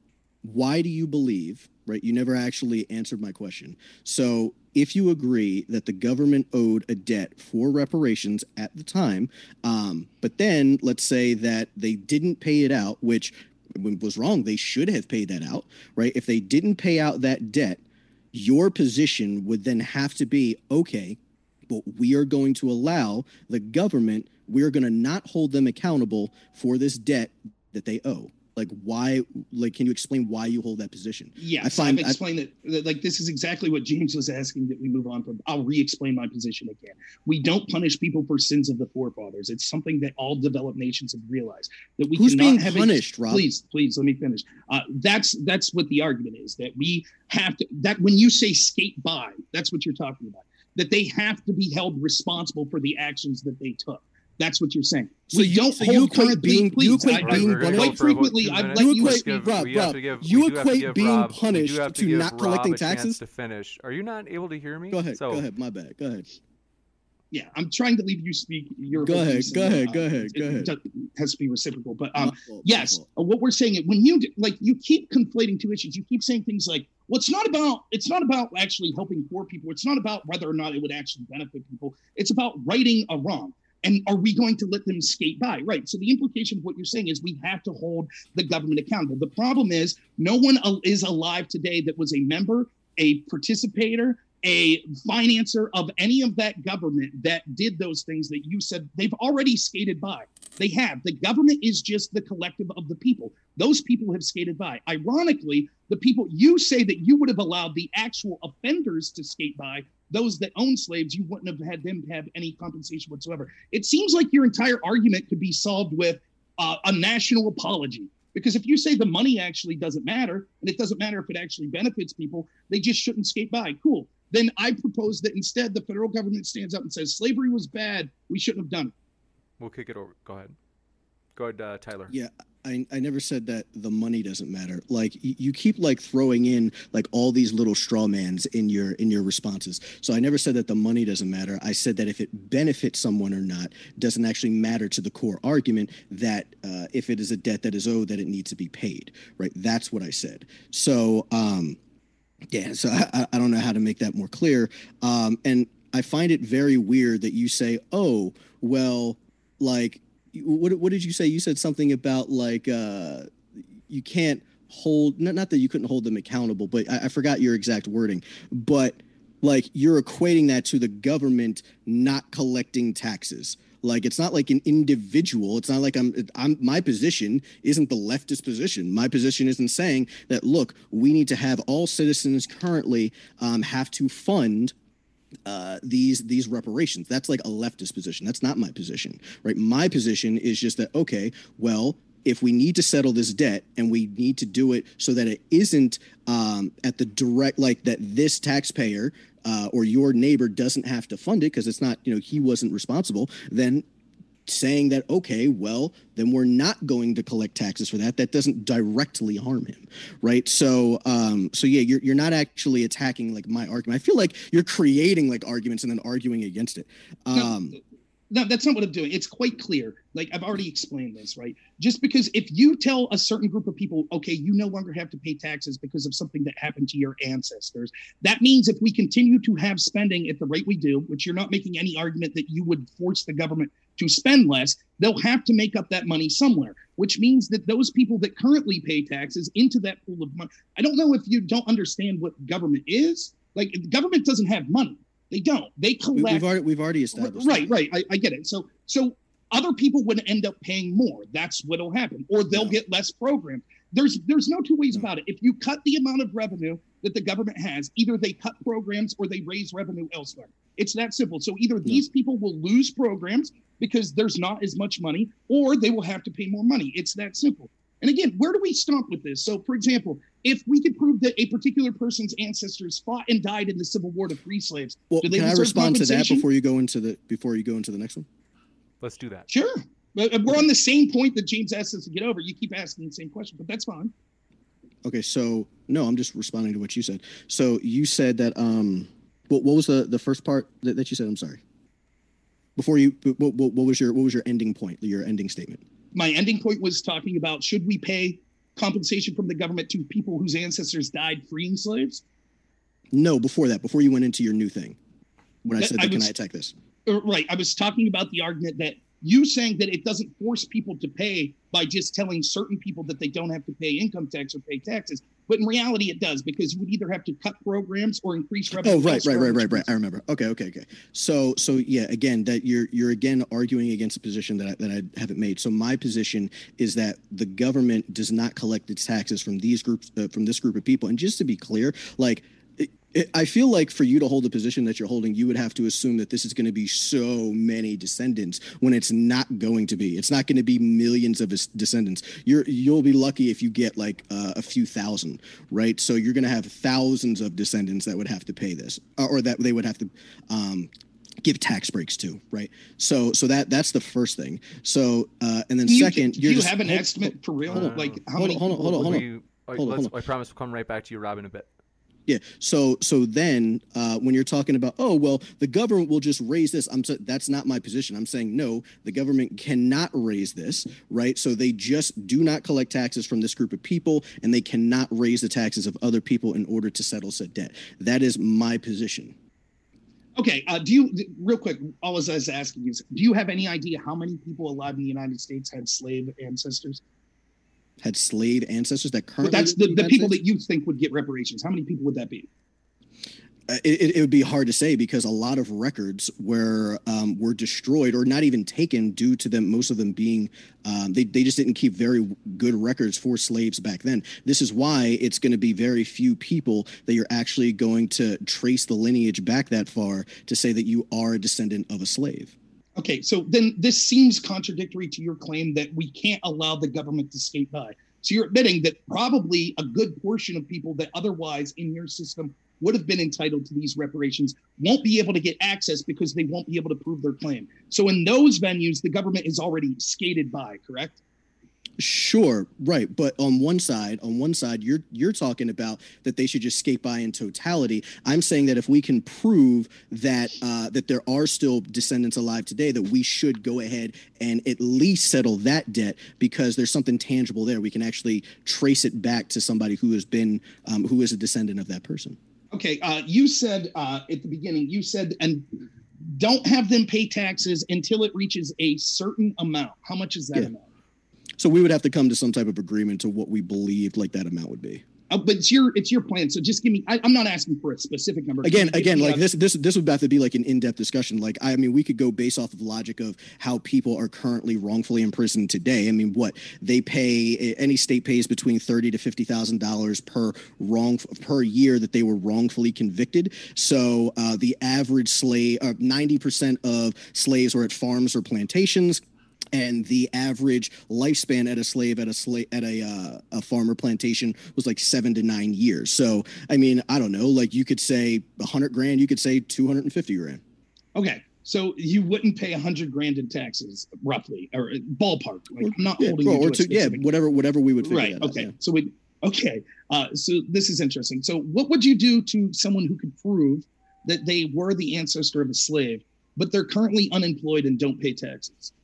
why do you believe, right? You never actually answered my question. So if you agree that the government owed a debt for reparations at the time, um, but then let's say that they didn't pay it out, which was wrong. They should have paid that out, right? If they didn't pay out that debt, your position would then have to be, okay, but we are going to allow the government, we're going to not hold them accountable for this debt that they owe. Like, why, like, can you explain why you hold that position? Yes, I find, I've explained I, that, that, like, this is exactly what James was asking that we move on from. I'll re-explain my position again. We don't punish people for sins of the forefathers. It's something that all developed nations have realized. That we Who's cannot being have punished, a, Rob? Please, please, let me finish. Uh, that's, that's what the argument is, that we have to, that when you say skate by, that's what you're talking about, that they have to be held responsible for the actions that they took. That's what you're saying. So we you, don't so hold you equate current, being please, you equate I, being I, punished. quite frequently. I've let you you equate give, Rob, Rob, give, you equate being Rob, punished to, to not Rob collecting a taxes. To finish, are you not able to hear me? Go ahead. So, go ahead. My bad. Go ahead. Yeah, I'm trying to leave you speak. Your go ahead. Go ahead. Uh, go ahead. it, Go ahead. It has to be reciprocal. But um, fault, yes, uh, what we're saying is when you like you keep conflating two issues. You keep saying things like, "Well, it's not about it's not about actually helping poor people. It's not about whether or not it would actually benefit people. It's about righting a wrong." And are we going to let them skate by? Right. So the implication of what you're saying is we have to hold the government accountable. The problem is no one is alive today that was a member, a participator, a financer of any of that government that did those things that you said. They've already skated by. They have. The government is just the collective of the people. Those people have skated by. Ironically, the people you say that you would have allowed the actual offenders to skate by, those that own slaves, you wouldn't have had them have any compensation whatsoever. It seems like your entire argument could be solved with uh, a national apology. Because if you say the money actually doesn't matter, and it doesn't matter if it actually benefits people, they just shouldn't skate by. Cool. Then I propose that instead the federal government stands up and says, slavery was bad. We shouldn't have done it. We'll kick it over. Go ahead. Go ahead, uh, Tyler. Yeah, I, I never said that the money doesn't matter. Like you, you keep like throwing in like all these little straw mans in your in your responses. So I never said that the money doesn't matter. I said that if it benefits someone or not doesn't actually matter to the core argument that uh, if it is a debt that is owed, that it needs to be paid. Right. That's what I said. So um, yeah. So I, I don't know how to make that more clear. Um, and I find it very weird that you say, oh, well, like. What what did you say? You said something about like uh, you can't hold not not that you couldn't hold them accountable, but I, I forgot your exact wording. But like you're equating that to the government not collecting taxes. Like it's not like an individual. It's not like I'm I'm my position isn't the leftist position. My position isn't saying that look, we need to have all citizens currently um, have to fund uh these these reparations. That's like a leftist position. That's not my position, right? My position is just that okay, well, if we need to settle this debt and we need to do it so that it isn't um at the direct like that this taxpayer uh or your neighbor doesn't have to fund it because it's not, you know, he wasn't responsible, then saying that, okay, well, then we're not going to collect taxes for that. That doesn't directly harm him, right? So, um, so yeah, you're you're not actually attacking like my argument. I feel like you're creating like arguments and then arguing against it. Um, no, no, that's not what I'm doing. It's quite clear. Like I've already explained this, right? Just because if you tell a certain group of people, okay, you no longer have to pay taxes because of something that happened to your ancestors, that means if we continue to have spending at the rate we do, which you're not making any argument that you would force the government to spend less, they'll have to make up that money somewhere, which means that those people that currently pay taxes into that pool of money, I don't know if you don't understand what government is. Like government doesn't have money. They don't. They collect. We've already, we've already established. Right, right. I, I get it. So, so other people would end up paying more. That's what'll happen, or they'll no. get less programs. There's, there's no two ways no. about it. If you cut the amount of revenue that the government has, either they cut programs or they raise revenue elsewhere. It's that simple. So either these no. people will lose programs because there's not as much money, or they will have to pay more money. It's that simple. And again, where do we stop with this? So, for example, if we could prove that a particular person's ancestors fought and died in the Civil War to free slaves, well, do they can I respond to that before you go into the before you go into the next one? Let's do that. Sure. But we're on the same point that James asked us to get over. You keep asking the same question, but that's fine. Okay, so no, I'm just responding to what you said. So you said that um, what what was the the first part that, that you said? I'm sorry. Before you, what, what, what was your what was your ending point? Your ending statement. My ending point was talking about should we pay compensation from the government to people whose ancestors died freeing slaves? No, before that, before you went into your new thing, when I said I that, can was- I attack this? Uh, Right. I was talking about the argument that you saying that it doesn't force people to pay by just telling certain people that they don't have to pay income tax or pay taxes. But in reality, it does, because you would either have to cut programs or increase revenue. Oh, right, right, elsewhere, right, which right, right. means- I remember. Okay, okay, okay. So, so yeah, again, that you're you're again arguing against a position that I, that I haven't made. So my position is that the government does not collect its taxes from these groups, uh, from this group of people. And just to be clear, like. It, it, I feel like for you to hold the position that you're holding, you would have to assume that this is going to be so many descendants when it's not going to be. It's not going to be millions of des- descendants. You're you'll be lucky if you get like uh, a few thousand, right? So you're going to have thousands of descendants that would have to pay this, or, or that they would have to. Um, give tax breaks to, right? So so that that's the first thing. So uh, and then Do you, second, do you're you just, have an hold- estimate for real? hold on. Like how Hold many? on, hold on, people hold on, would hold on. We, all right, Hold on, let's, hold on. I promise we'll come right back to you, Rob, in a bit. Yeah. So so then uh, when you're talking about, oh, well, the government will just raise this. I'm so, that's not my position. I'm saying, no, the government cannot raise this. Right. So they just do not collect taxes from this group of people, and they cannot raise the taxes of other people in order to settle said debt. That is my position. Okay. Uh, do you real quick? All I was asking is, do you have any idea how many people alive in the United States had slave ancestors? Had slave ancestors that But currently. that's live the, in the United people States? that you think would get reparations. How many people would that be? Uh, It, it would be hard to say because a lot of records were um, were destroyed or not even taken due to them. Most of them being um, they they just didn't keep very good records for slaves back then. This is why it's going to be very few people that you're actually going to trace the lineage back that far to say that you are a descendant of a slave. Okay, so then this seems contradictory to your claim that we can't allow the government to skate by. So you're admitting that probably a good portion of people that otherwise in your system would have been entitled to these reparations won't be able to get access because they won't be able to prove their claim. So in those venues, the government is already skated by, correct? Sure, right, but on one side, on one side, you're you're talking about that they should just skate by in totality. I'm saying that if we can prove that uh, that there are still descendants alive today, that we should go ahead and at least settle that debt because there's something tangible there. We can actually trace it back to somebody who has been um, who is a descendant of that person. Okay, uh, you said uh, at the beginning, you said, and don't have them pay taxes until it reaches a certain amount. How much is that Yeah. amount? So we would have to come to some type of agreement to what we believed like that amount would be. Uh, but it's your it's your plan. So just give me. I, I'm not asking for a specific number. Again, Can you give again, me like a- this, this, this would have to be like an in-depth discussion. Like, I mean, we could go based off of the logic of how people are currently wrongfully imprisoned today. I mean, what they pay, any state pays between thirty to fifty thousand dollars per wrong per year that they were wrongfully convicted. So uh, the average slave, uh, ninety percent of slaves were at farms or plantations. And the average lifespan at a slave at a slave at a uh, a farmer plantation was like seven to nine years. So I mean, I don't know. Like you could say a hundred grand, you could say two hundred and fifty grand. Okay, so you wouldn't pay a hundred grand in taxes, roughly, or ballpark. Like I'm not Yeah, holding or, you to or a to, yeah, specific- whatever whatever we would figure Right. that out, Okay. yeah. So we. Okay. Uh, so this is interesting. So what would you do to someone who could prove that they were the ancestor of a slave, but they're currently unemployed and don't pay taxes?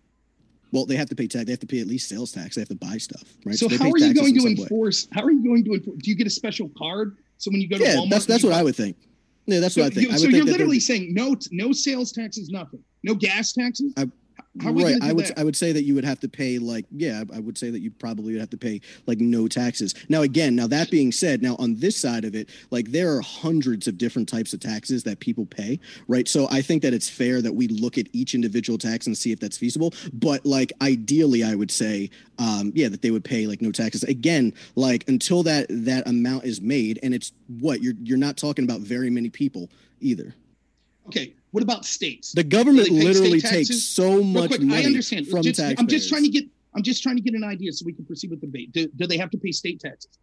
Well, they have to pay tax. They have to pay at least sales tax. They have to buy stuff, right? So they how pay are you taxes going in to some way. enforce? How are you going to enforce? Do you get a special card? So when you go to Yeah, Walmart, that's that's you what buy- I would think. Yeah, that's So, what I think. you- I so would you're think that there- literally saying no, no sales taxes, nothing, no gas taxes. I- How are we right. gonna do I would that? I would say that you would have to pay like yeah I would say that you probably would have to pay like no taxes. Now again, now that being said, now on this side of it, like there are hundreds of different types of taxes that people pay, right? So I think that it's fair that we look at each individual tax and see if that's feasible. But like ideally, I would say um, yeah that they would pay like no taxes. Again, like until that that amount is made, and it's what you're you're not talking about very many people either. Okay. What about states? The government Do they pay literally state takes taxes? so Real much quick, money I understand. from Just- taxpayers. I'm just trying to get. I'm just trying to get an idea so we can proceed with the debate. Do, do they have to pay state taxes?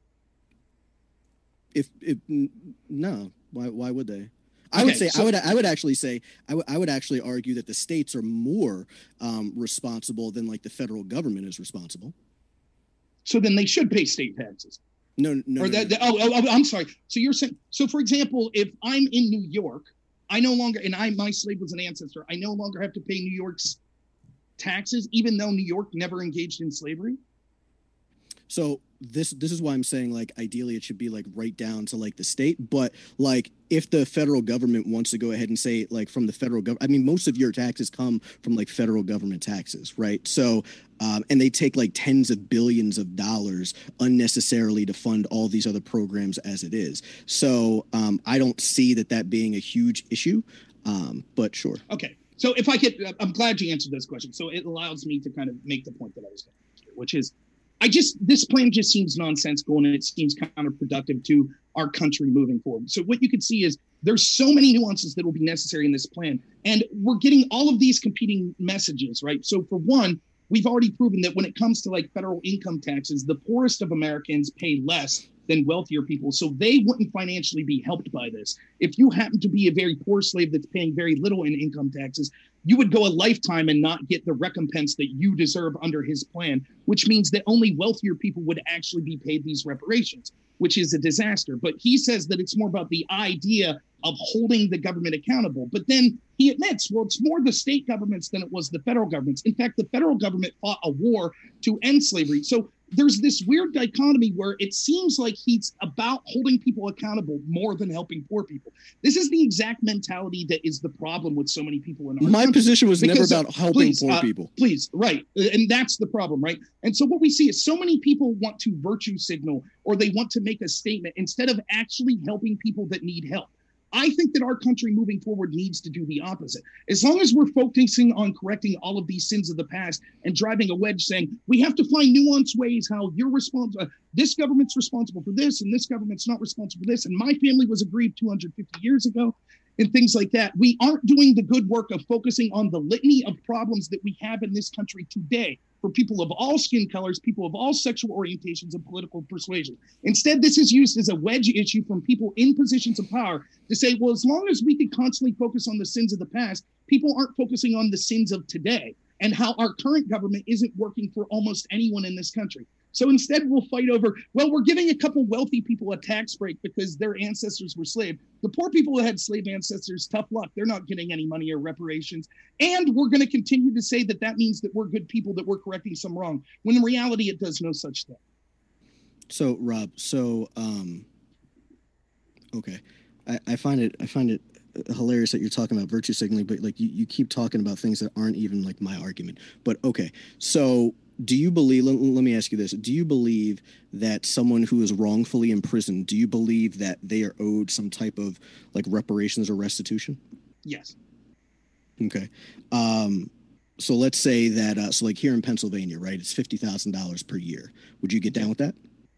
If if n- no, why why would they? I would Okay, say so- I would I would actually say I would I would actually argue that the states are more um, responsible than like the federal government is responsible. So then they should pay state taxes. No, no, or no, that, no. that- oh, oh, oh, I'm sorry. So you're saying, so for example, if I'm in New York, I no longer, and I my slave was an ancestor, I no longer have to pay New York's taxes, even though New York never engaged in slavery. So this this is why I'm saying like ideally it should be like right down to like the state, but like if the federal government wants to go ahead and say like from the federal government, I mean most of your taxes come from like federal government taxes, right? So um, and they take like tens of billions of dollars unnecessarily to fund all these other programs as it is. So um, I don't see that that being a huge issue, um, but sure. Okay, so if I could, I'm glad you answered this question. So it allows me to kind of make the point that I was going to make, which is I just, this plan just seems nonsensical and it seems counterproductive to our country moving forward. So what you can see is there's so many nuances that will be necessary in this plan. And we're getting all of these competing messages, right? So for one, we've already proven that when it comes to like federal income taxes, the poorest of Americans pay less than wealthier people. So they wouldn't financially be helped by this. If you happen to be a very poor slave that's paying very little in income taxes, you would go a lifetime and not get the recompense that you deserve under his plan, which means that only wealthier people would actually be paid these reparations, which is a disaster. But he says that it's more about the idea of holding the government accountable. But then he admits, well, it's more the state governments than it was the federal governments. In fact, the federal government fought a war to end slavery. So there's this weird dichotomy where it seems like he's about holding people accountable more than helping poor people. This is the exact mentality that is the problem with so many people in our My country. position was Because, never about helping please, poor uh, people. Please, right. And that's the problem, right? And so what we see is so many people want to virtue signal or they want to make a statement instead of actually helping people that need help. I think that our country moving forward needs to do the opposite. As long as we're focusing on correcting all of these sins of the past and driving a wedge saying we have to find nuanced ways how you're responsible, this government's responsible for this and this government's not responsible for this, and my family was aggrieved two hundred fifty years ago, and things like that, we aren't doing the good work of focusing on the litany of problems that we have in this country today for people of all skin colors, people of all sexual orientations and political persuasion. Instead, this is used as a wedge issue from people in positions of power to say, well, as long as we can constantly focus on the sins of the past, people aren't focusing on the sins of today and how our current government isn't working for almost anyone in this country. So instead, we'll fight over, well, we're giving a couple wealthy people a tax break because their ancestors were slaves. The poor people who had slave ancestors, tough luck. They're not getting any money or reparations. And we're going to continue to say that that means that we're good people, that we're correcting some wrong, when in reality, it does no such thing. So, Rob, so, um, okay. I, I find it, I find it hilarious that you're talking about virtue signaling, but like you, you keep talking about things that aren't even like my argument. But okay, so do you believe, let, let me ask you this, do you believe that someone who is wrongfully imprisoned, do you believe that they are owed some type of like reparations or restitution? Yes. Okay. Um, so let's say that, uh, so like here in Pennsylvania, right, it's fifty thousand dollars per year. Would you get down with that?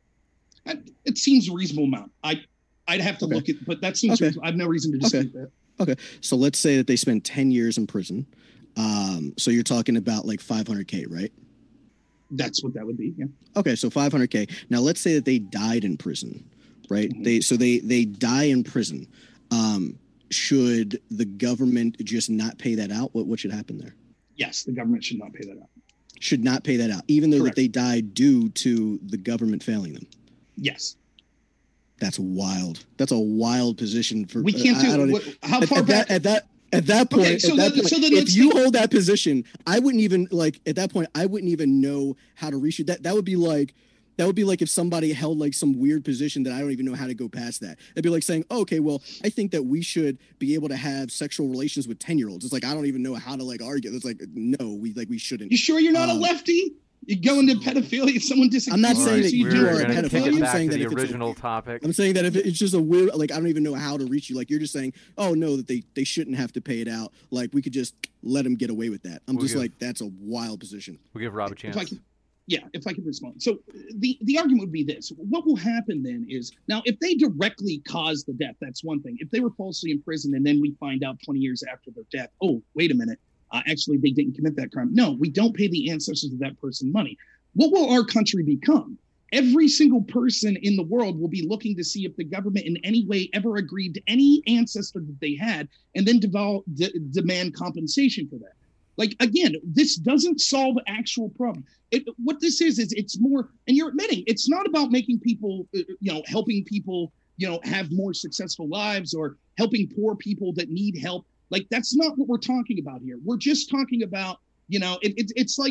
I, it seems a reasonable amount. I, I'd have to Okay. look at, but that seems, Okay. reasonable. I have no reason to dispute Okay. that. Okay. So let's say that they spend ten years in prison. Um, so you're talking about like five hundred K, right? That's what that would be. Yeah. Okay, so five hundred K. Now let's say that they died in prison, right? Mhm. They so they they die in prison. Um, should the government just not pay that out? What what should happen there? Yes, the government should not pay that out. Should not pay that out, even though Correct. that they died due to the government failing them. Yes. That's wild. That's a wild position for. We can't I- I do don't- what, how at, far at back? that at that at that point, Okay, so at that then- point so then if let's you take- hold that position, I wouldn't even like at that point. I wouldn't even know how to reach you. That that would be like that would be like if somebody held like some weird position that I don't even know how to go past that. It'd be like saying, oh, okay, well, I think that we should be able to have sexual relations with ten year olds. It's like I don't even know how to like argue. It's like no, we like we shouldn't. You sure you're not Um, a lefty? You go into pedophilia if someone disagrees. I'm not All saying right, that you we're do are a gonna pedophile. kick it I'm back saying to that the if it's a- original topic. I'm saying that if it's just a weird, like I don't even know how to reach you. Like you're just saying, oh no, that they they shouldn't have to pay it out. Like we could just let them get away with that. I'm We'll just give- like that's a wild position. We'll give Rob a If I chance. can, yeah, if I can respond. So the, the argument would be this. What will happen then is, now, if they directly caused the death, that's one thing. If they were falsely imprisoned and then we find out twenty years after their death, oh, wait a minute, uh, actually, they didn't commit that crime. No, we don't pay the ancestors of that person money. What will our country become? Every single person in the world will be looking to see if the government in any way ever agreed to any ancestor that they had and then develop, de- demand compensation for that. Like, again, this doesn't solve actual problem. It, what this is, is it's more, and you're admitting, it's not about making people, uh, you know, helping people, you know, have more successful lives or helping poor people that need help. Like, that's not what we're talking about here. We're just talking about, you know, it, it, it's like,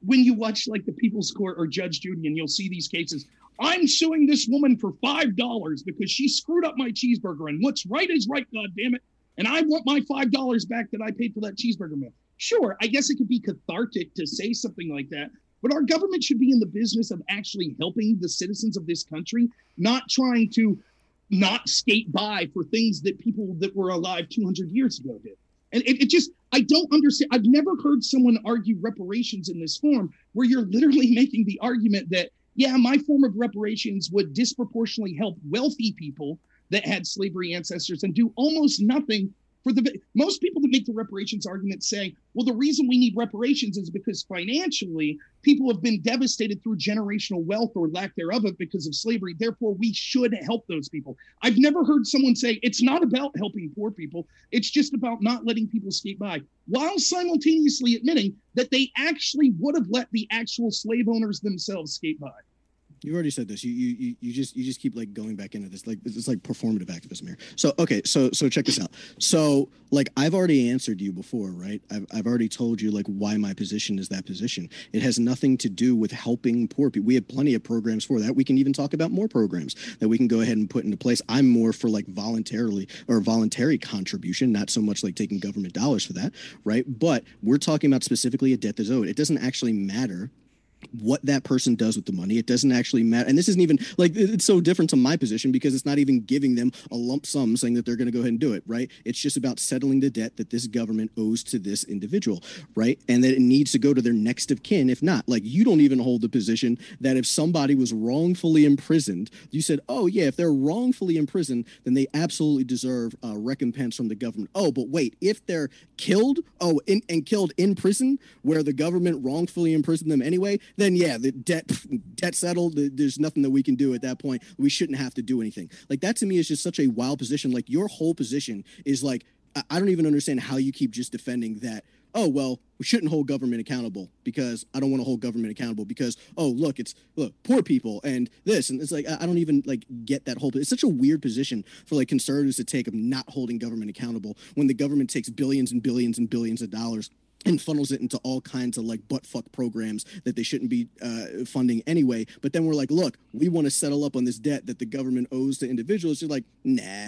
when you watch like the People's Court or Judge Judy, and you'll see these cases. I'm suing this woman for five dollars because she screwed up my cheeseburger, and what's right is right, God damn it. And I want my five dollars back that I paid for that cheeseburger meal. Sure, I guess it could be cathartic to say something like that, but our government should be in the business of actually helping the citizens of this country, not trying to not skate by for things that people that were alive two hundred years ago did. And it, it just, I don't understand. I've never heard someone argue reparations in this form where you're literally making the argument that, yeah, my form of reparations would disproportionately help wealthy people that had slavery ancestors and do almost nothing for the, most people that make the reparations argument say, well, the reason we need reparations is because financially people have been devastated through generational wealth or lack thereof because of slavery. Therefore, we should help those people. I've never heard someone say it's not about helping poor people. It's just about not letting people skate by, while simultaneously admitting that they actually would have let the actual slave owners themselves skate by. You already said this. You you you just you just keep like going back into this. Like it's like performative activism here. So okay, so so check this out. So like I've already answered you before, right? I've I've already told you like why my position is that position. It has nothing to do with helping poor people. We have plenty of programs for that. We can even talk about more programs that we can go ahead and put into place. I'm more for like voluntarily or voluntary contribution, not so much like taking government dollars for that, right? But we're talking about specifically a debt that's owed. It doesn't actually matter what that person does with the money. It doesn't actually matter. And this isn't even like, it's so different to my position because it's not even giving them a lump sum saying that they're going to go ahead and do it, right? It's just about settling the debt that this government owes to this individual, right? And that it needs to go to their next of kin. If not, like you don't even hold the position that if somebody was wrongfully imprisoned, you said, oh yeah, if they're wrongfully imprisoned, then they absolutely deserve a recompense from the government. Oh, but wait, if they're killed, oh, in, and killed in prison where the government wrongfully imprisoned them anyway, then yeah, the debt debt settled. There's nothing that we can do at that point. We shouldn't have to do anything. Like that to me is just such a wild position. Like your whole position is like, I don't even understand how you keep just defending that. Oh, well, we shouldn't hold government accountable because I don't want to hold government accountable because, oh, look, it's look, poor people and this. And it's like, I don't even like get that whole, it's such a weird position for like conservatives to take of not holding government accountable when the government takes billions and billions and billions of dollars and funnels it into all kinds of like butt fuck programs that they shouldn't be uh, funding anyway. But then we're like, look, we want to settle up on this debt that the government owes to individuals. You're like, nah.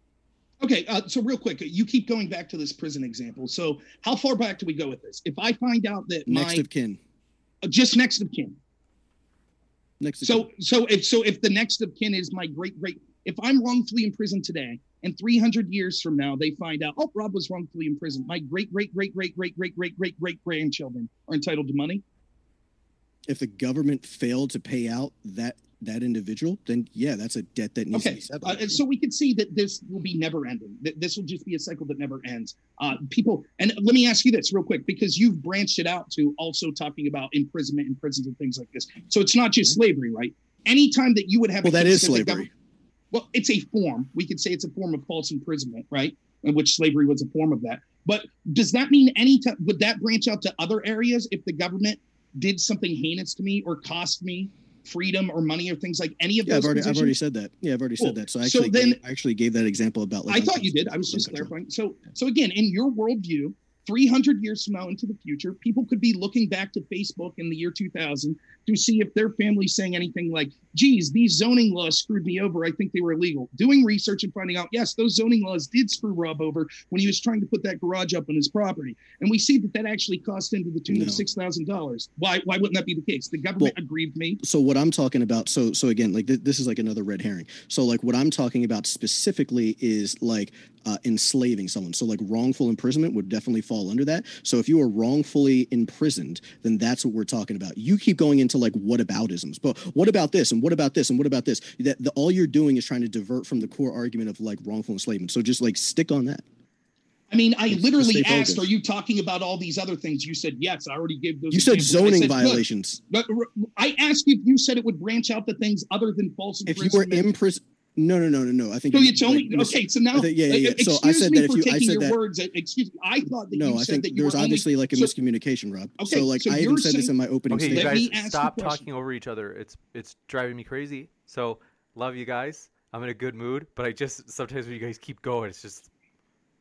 Okay, uh, so real quick, you keep going back to this prison example. So how far back do we go with this? If I find out that next my, of kin, uh, just next of kin. Next of so kin. so if so if the next of kin is my great great, if I'm wrongfully imprisoned today, and three hundred years from now, they find out, oh, Rob was wrongfully imprisoned. My great, great, great, great, great, great, great, great, great grandchildren are entitled to money. If the government failed to pay out that that individual, then yeah, that's a debt that needs okay. to be settled. Uh, so we can see that this will be never ending. That this will just be a cycle that never ends. Uh, people, and let me ask you this real quick, because you've branched it out to also talking about imprisonment in prisons and things like this. So it's not just slavery, right? Anytime that you would have, well, a that is slavery. Well, it's a form. We could say it's a form of false imprisonment, right? In which slavery was a form of that. But does that mean any time, would that branch out to other areas if the government did something heinous to me or cost me freedom or money or things like any of yeah, those? I've already, positions? I've already said that. Yeah, I've already cool. said that. So I actually, so then, gave, I actually gave that example about like. I thought you did. I was just clarifying. So, so again, in your worldview, three hundred years from now into the future, people could be looking back to Facebook in the year two thousand to see if their family's saying anything like, geez, these zoning laws screwed me over. I think they were illegal. Doing research and finding out, yes, those zoning laws did screw Rob over when he was trying to put that garage up on his property. And we see that that actually cost him to the tune no. of six thousand dollars. Why Why wouldn't that be the case? The government well, aggrieved me. So what I'm talking about, so so again, like th- this is like another red herring. So like what I'm talking about specifically is like uh, enslaving someone. So like wrongful imprisonment would definitely fall under that. So if you are wrongfully imprisoned, then that's what we're talking about. You keep going into like whataboutisms, but what about this and what about this and what about this? That the, all you're doing is trying to divert from the core argument of like wrongful enslavement. So just like stick on that. I mean, I Let's literally asked, are you talking about all these other things? You said, yes, I already gave those. You said examples. zoning said, violations. But I asked you if you said it would branch out to things other than false imprisonment. If you were in prison. No, no, no, no, no. I think so it's only like, okay. So now, think, yeah, yeah, yeah. excuse so I said me that if for you, taking I said your that, words. Excuse me. I thought that no, you I said think that you there was were obviously only, like a so, miscommunication, Rob. Okay, so like so I even said saying, this in my opening okay, statement. you guys stop talking over each other. It's it's driving me crazy. So love you guys. I'm in a good mood, but I just sometimes when you guys keep going, it's just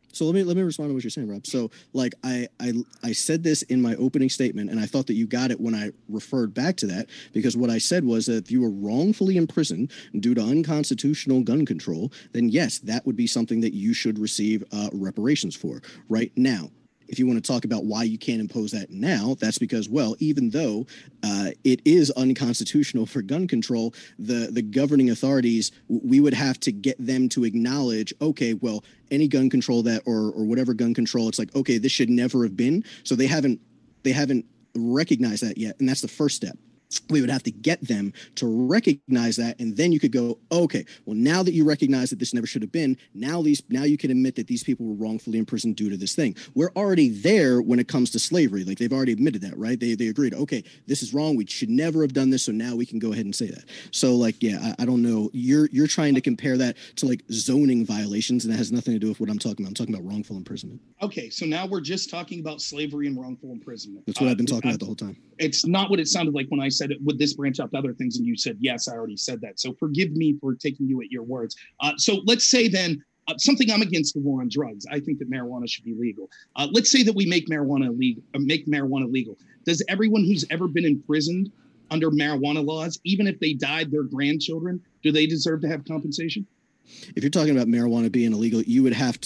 So let me let me respond to what you're saying, Rob. So like I, I I said this in my opening statement, and I thought that you got it when I referred back to that, because what I said was that if you were wrongfully imprisoned due to unconstitutional gun control, then yes, that would be something that you should receive uh, reparations for. Right now, if you want to talk about why you can't impose that now, that's because, well, even though uh, it is unconstitutional for gun control, the, the governing authorities, we would have to get them to acknowledge, okay, well, any gun control that or or whatever gun control, it's like, okay, this should never have been. So they haven't they haven't recognized that yet. And that's the first step. We would have to get them to recognize that, and then you could go, okay, well, now that you recognize that this never should have been, now these now you can admit that these people were wrongfully imprisoned due to this thing. We're already there when it comes to slavery. Like, they've already admitted that, right? They they agreed, okay, this is wrong. We should never have done this, so now we can go ahead and say that. So, like, yeah, I, I don't know. You're you're trying to compare that to, like, zoning violations, and that has nothing to do with what I'm talking about. I'm talking about wrongful imprisonment. Okay, so now we're just talking about slavery and wrongful imprisonment. That's what uh, I've been talking I, about the whole time. It's not what it sounded like when I said it. Would this branch out to other things? And you said, yes, I already said that. So forgive me for taking you at your words. Uh, so let's say then uh, something I'm against the war on drugs. I think that marijuana should be legal. Uh, let's say that we make marijuana legal. Uh, make marijuana legal. Does everyone who's ever been imprisoned under marijuana laws, even if they died, their grandchildren, do they deserve to have compensation? If you're talking about marijuana being illegal, you would have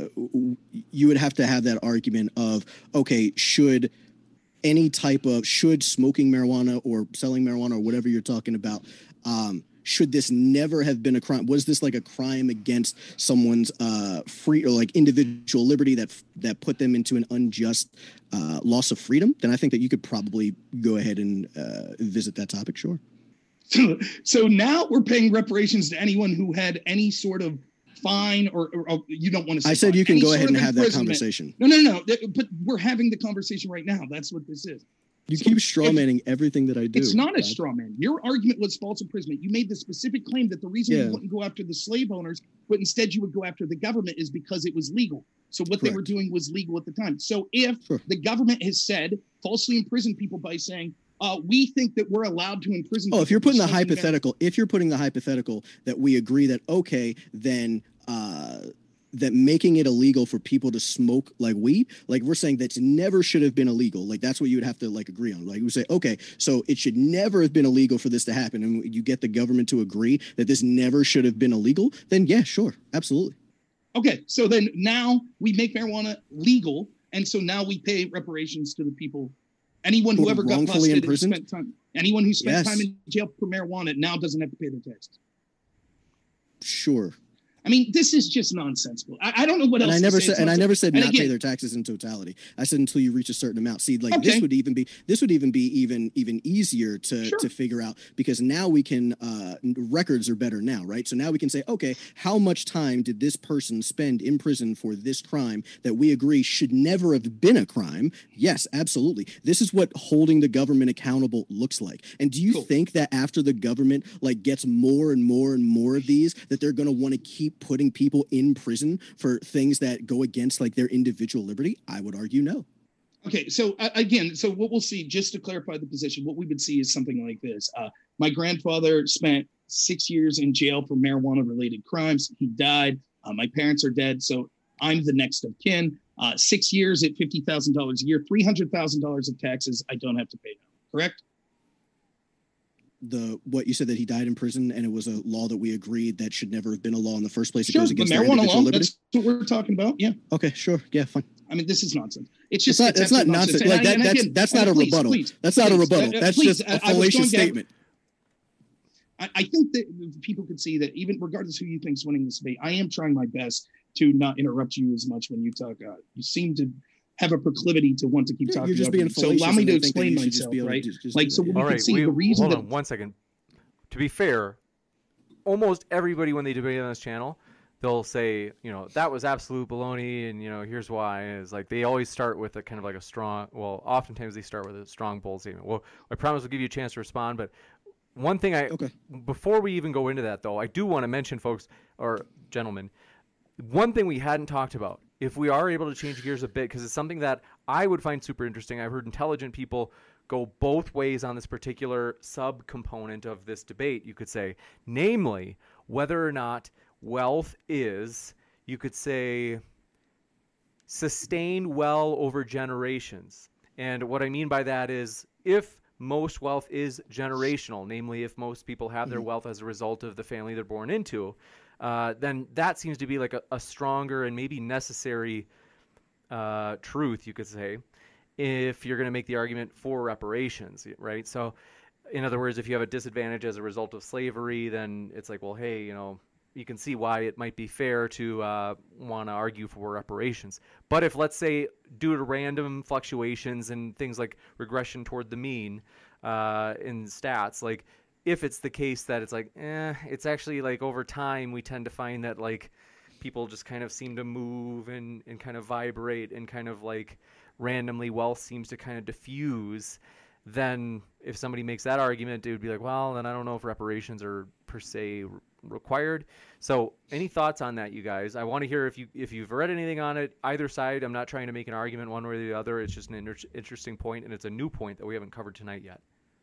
to you would have to have that argument of, okay, should any type of should smoking marijuana or selling marijuana or whatever you're talking about, um, should this never have been a crime? Was this like a crime against someone's uh, free or like individual liberty that that put them into an unjust uh, loss of freedom? Then I think that you could probably go ahead and uh, visit that topic. Sure. So, so now we're paying reparations to anyone who had any sort of fine or, or, or you don't want to say I said fine, you can go ahead and have that imprisonment. conversation. No, no, no, no. But we're having the conversation right now. That's what this is. You So keep strawmanning everything that I do. It's not a Rob. straw man. Your argument was false imprisonment. You made the specific claim that the reason Yeah. you wouldn't go after the slave owners, but instead you would go after the government, is because it was legal. So what they were Correct. doing was legal at the time. So if Sure. the government has said falsely imprison people by saying, uh, we think that we're allowed to imprison Oh, if you're people putting the for smoking marijuana. hypothetical, if you're putting the hypothetical that we agree that, okay, then uh, that making it illegal for people to smoke like weed, like we're saying that's never should have been illegal. Like that's what you would have to like agree on. Like we say, okay, so it should never have been illegal for this to happen. And you get the government to agree that this never should have been illegal. Then yeah, sure. Absolutely. Okay, so then now we make marijuana legal, and so now we pay reparations to the people. Anyone who Who ever got wrongfully busted and imprisoned? spent time, anyone who spent Yes. time in jail for marijuana now doesn't have to pay their taxes. Sure. I mean, this is just nonsensical. I, I don't know what And else. I never to say. said, It's and I nonsense. never said And not pay again- their taxes in totality. I said until you reach a certain amount. See, like Okay. this would even be, this would even be even even easier to Sure. to figure out, because now we can uh, records are better now, right? So now we can say, okay, how much time did this person spend in prison for this crime that we agree should never have been a crime? Yes, absolutely. This is what holding the government accountable looks like. And do you Cool. think that after the government like gets more and more and more of these, that they're going to want to keep putting people in prison for things that go against like their individual liberty? I would argue no. Okay, so uh, again, so what we'll see, just to clarify the position, what we would see is something like this. Uh, my grandfather spent six years in jail for marijuana-related crimes. He died. Uh, my parents are dead, so I'm the next of kin. Uh, six years at fifty thousand dollars a year, three hundred thousand dollars of taxes I don't have to pay now, correct? The what you said that he died in prison and it was a law that we agreed that should never have been a law in the first place. It Sure, goes the against their marijuana individual law, liberty. that's what we're talking about, yeah. Okay, sure. Yeah, fine. I mean, this is nonsense. It's It's just not, it's not absolute nonsense. And Like I- that, and that's again, that's and not a please, rebuttal. please, that's not a please, rebuttal. uh, uh, that's please, just I- a I was fallacious going down- statement. I, I think that people could see that even regardless who you think's winning this debate, I am trying my best to not interrupt you as much when you talk. Uh, you seem to have a proclivity to want to keep Yeah, talking. you're just over being me. So fallacious allow me and to they think that explain you should just myself, be able to right? just- just Like, do so that. we All can right, see we, the reason hold that on one second. To be fair, almost everybody when they debate on this channel, they'll say, you know, that was absolute baloney, and you know, here's why. Is like they always start with a kind of like a strong. Well, oftentimes they start with a strong, bold statement. Well, I promise we'll give you a chance to respond, but one thing I Okay. before we even go into that though, I do want to mention, folks or gentlemen, one thing we hadn't talked about. If we are able to change gears a bit, because it's something that I would find super interesting. I've heard intelligent people go both ways on this particular subcomponent of this debate, you could say, namely whether or not wealth is, you could say, sustain well over generations. And what I mean by that is if most wealth is generational, namely if most people have their wealth as a result of the family they're born into, uh, then that seems to be like a, a stronger and maybe necessary uh, truth, you could say, if you're going to make the argument for reparations, right? So in other words, if you have a disadvantage as a result of slavery, then it's like, well, hey, you know, you can see why it might be fair to uh, want to argue for reparations. But if, let's say, due to random fluctuations and things like regression toward the mean uh, in stats, like if it's the case that it's like, eh, it's actually like over time we tend to find that like people just kind of seem to move and, and kind of vibrate and kind of like randomly wealth seems to kind of diffuse, then if somebody makes that argument, it would be like, well, then I don't know if reparations are per se re- required. So any thoughts on that, you guys? I want to hear if, you, if you've read anything on it, either side. I'm not trying to make an argument one way or the other. It's just an inter- interesting point, and it's a new point that we haven't covered tonight yet.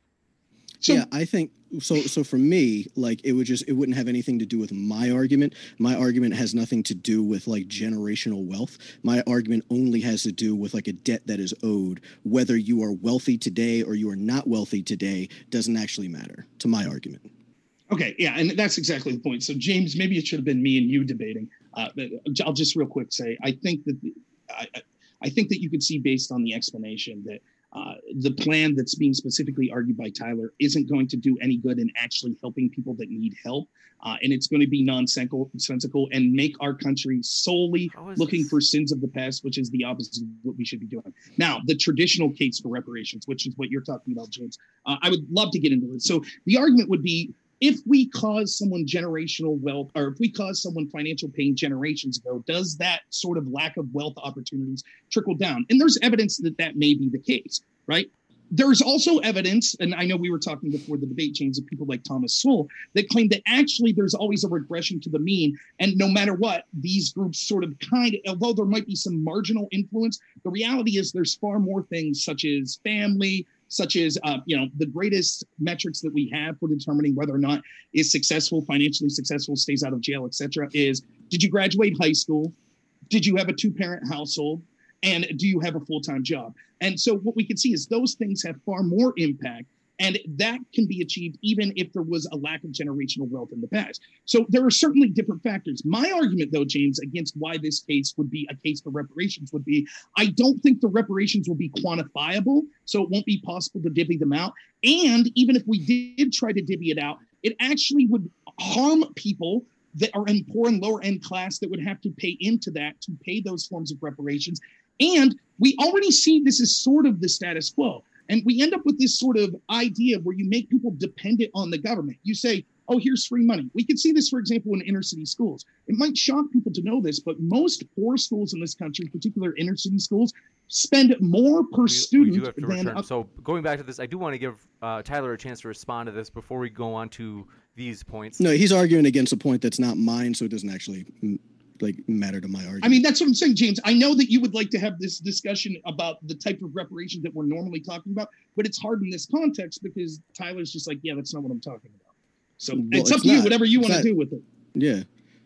So, yeah, I think so. So for me, like it would just it wouldn't have anything to do with my argument. My argument has nothing to do with like generational wealth. My argument only has to do with like a debt that is owed. Whether you are wealthy today or you are not wealthy today doesn't actually matter to my argument. Okay, yeah, and that's exactly the point. So James, maybe it should have been me and you debating. Uh, but I'll just real quick say I think that I, I think that you could see based on the explanation that. Uh, the plan that's being specifically argued by Tyler isn't going to do any good in actually helping people that need help. Uh, and it's going to be nonsensical and make our country solely looking this? for sins of the past, which is the opposite of what we should be doing. Now, the traditional case for reparations, which is what you're talking about, James, uh, I would love to get into it. So the argument would be, if we cause someone generational wealth, or if we cause someone financial pain generations ago, does that sort of lack of wealth opportunities trickle down? And there's evidence that that may be the case, right? There's also evidence, and I know we were talking before the debate, James, of people like Thomas Sowell that claim that actually there's always a regression to the mean. And no matter what, these groups sort of kind of, although there might be some marginal influence, the reality is there's far more things such as family, such as, uh, you know, the greatest metrics that we have for determining whether or not is successful, financially successful, stays out of jail, et cetera, is did you graduate high school? Did you have a two-parent household? And do you have a full-time job? And so what we can see is those things have far more impact, and that can be achieved even if there was a lack of generational wealth in the past. So there are certainly different factors. My argument, though, James, against why this case would be a case for reparations would be, I don't think the reparations will be quantifiable, so it won't be possible to divvy them out. And even if we did try to divvy it out, it actually would harm people that are in poor and lower end class that would have to pay into that to pay those forms of reparations. And we already see this is sort of the status quo. And we end up with this sort of idea where you make people dependent on the government. You say, oh, here's free money. We can see this, for example, in inner city schools. It might shock people to know this, but most poor schools in this country, particularly inner city schools, spend more per we, student we do have to than return. Up- so going back to this, I do want to give uh, Tyler a chance to respond to this before we go on to these points. No, he's arguing against a point that's not mine, so it doesn't actually like matter to my argument. I mean, that's what I'm saying, James. I know that you would like to have this discussion about the type of reparations that we're normally talking about, but it's hard in this context because Tyler's just like, yeah, that's not what I'm talking about. So well, it's, it's up to not, you, whatever you want to do with it. Yeah.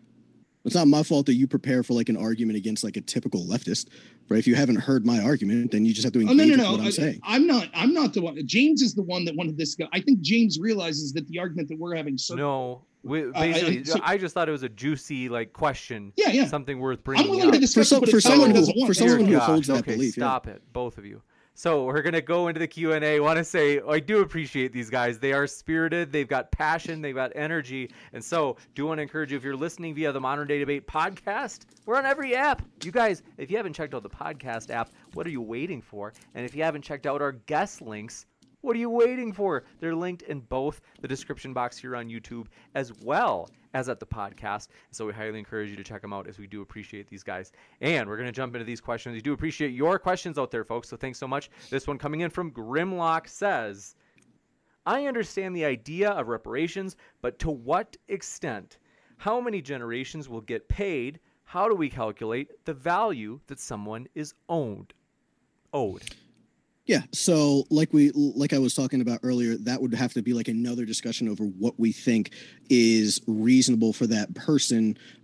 It's not my fault that you prepare for like an argument against like a typical leftist, right? If you haven't heard my argument, then you just have to engage oh, no, no, no. with what I'm I, saying. I'm not, I'm not the one. James is the one that wanted this guy. I think James realizes that the argument that we're having. Circle, no, we, basically, uh, I, so, I just thought it was a juicy like question. Yeah, yeah. Something worth bringing I'm willing up. to discuss for, so, for someone who, for someone who holds that okay, belief. Stop yeah. it, both of you. So we're going to go into the Q and A. I want to say I do appreciate these guys. They are spirited. They've got passion. They've got energy. And so do want to encourage you, if you're listening via the Modern Day Debate podcast, we're on every app. You guys, if you haven't checked out the podcast app, what are you waiting for? And if you haven't checked out our guest links, what are you waiting for? They're linked in both the description box here on YouTube as well as at the podcast. So we highly encourage you to check them out, as we do appreciate these guys. And we're going to jump into these questions. We do appreciate your questions out there, folks. So thanks so much. This one coming in from Grimlock says, I understand the idea of reparations, but to what extent? How many generations will get paid? How do we calculate the value that someone is owned? Owed. Yeah, so like we like I was talking about earlier, that would have to be like another discussion over what we think is reasonable for that person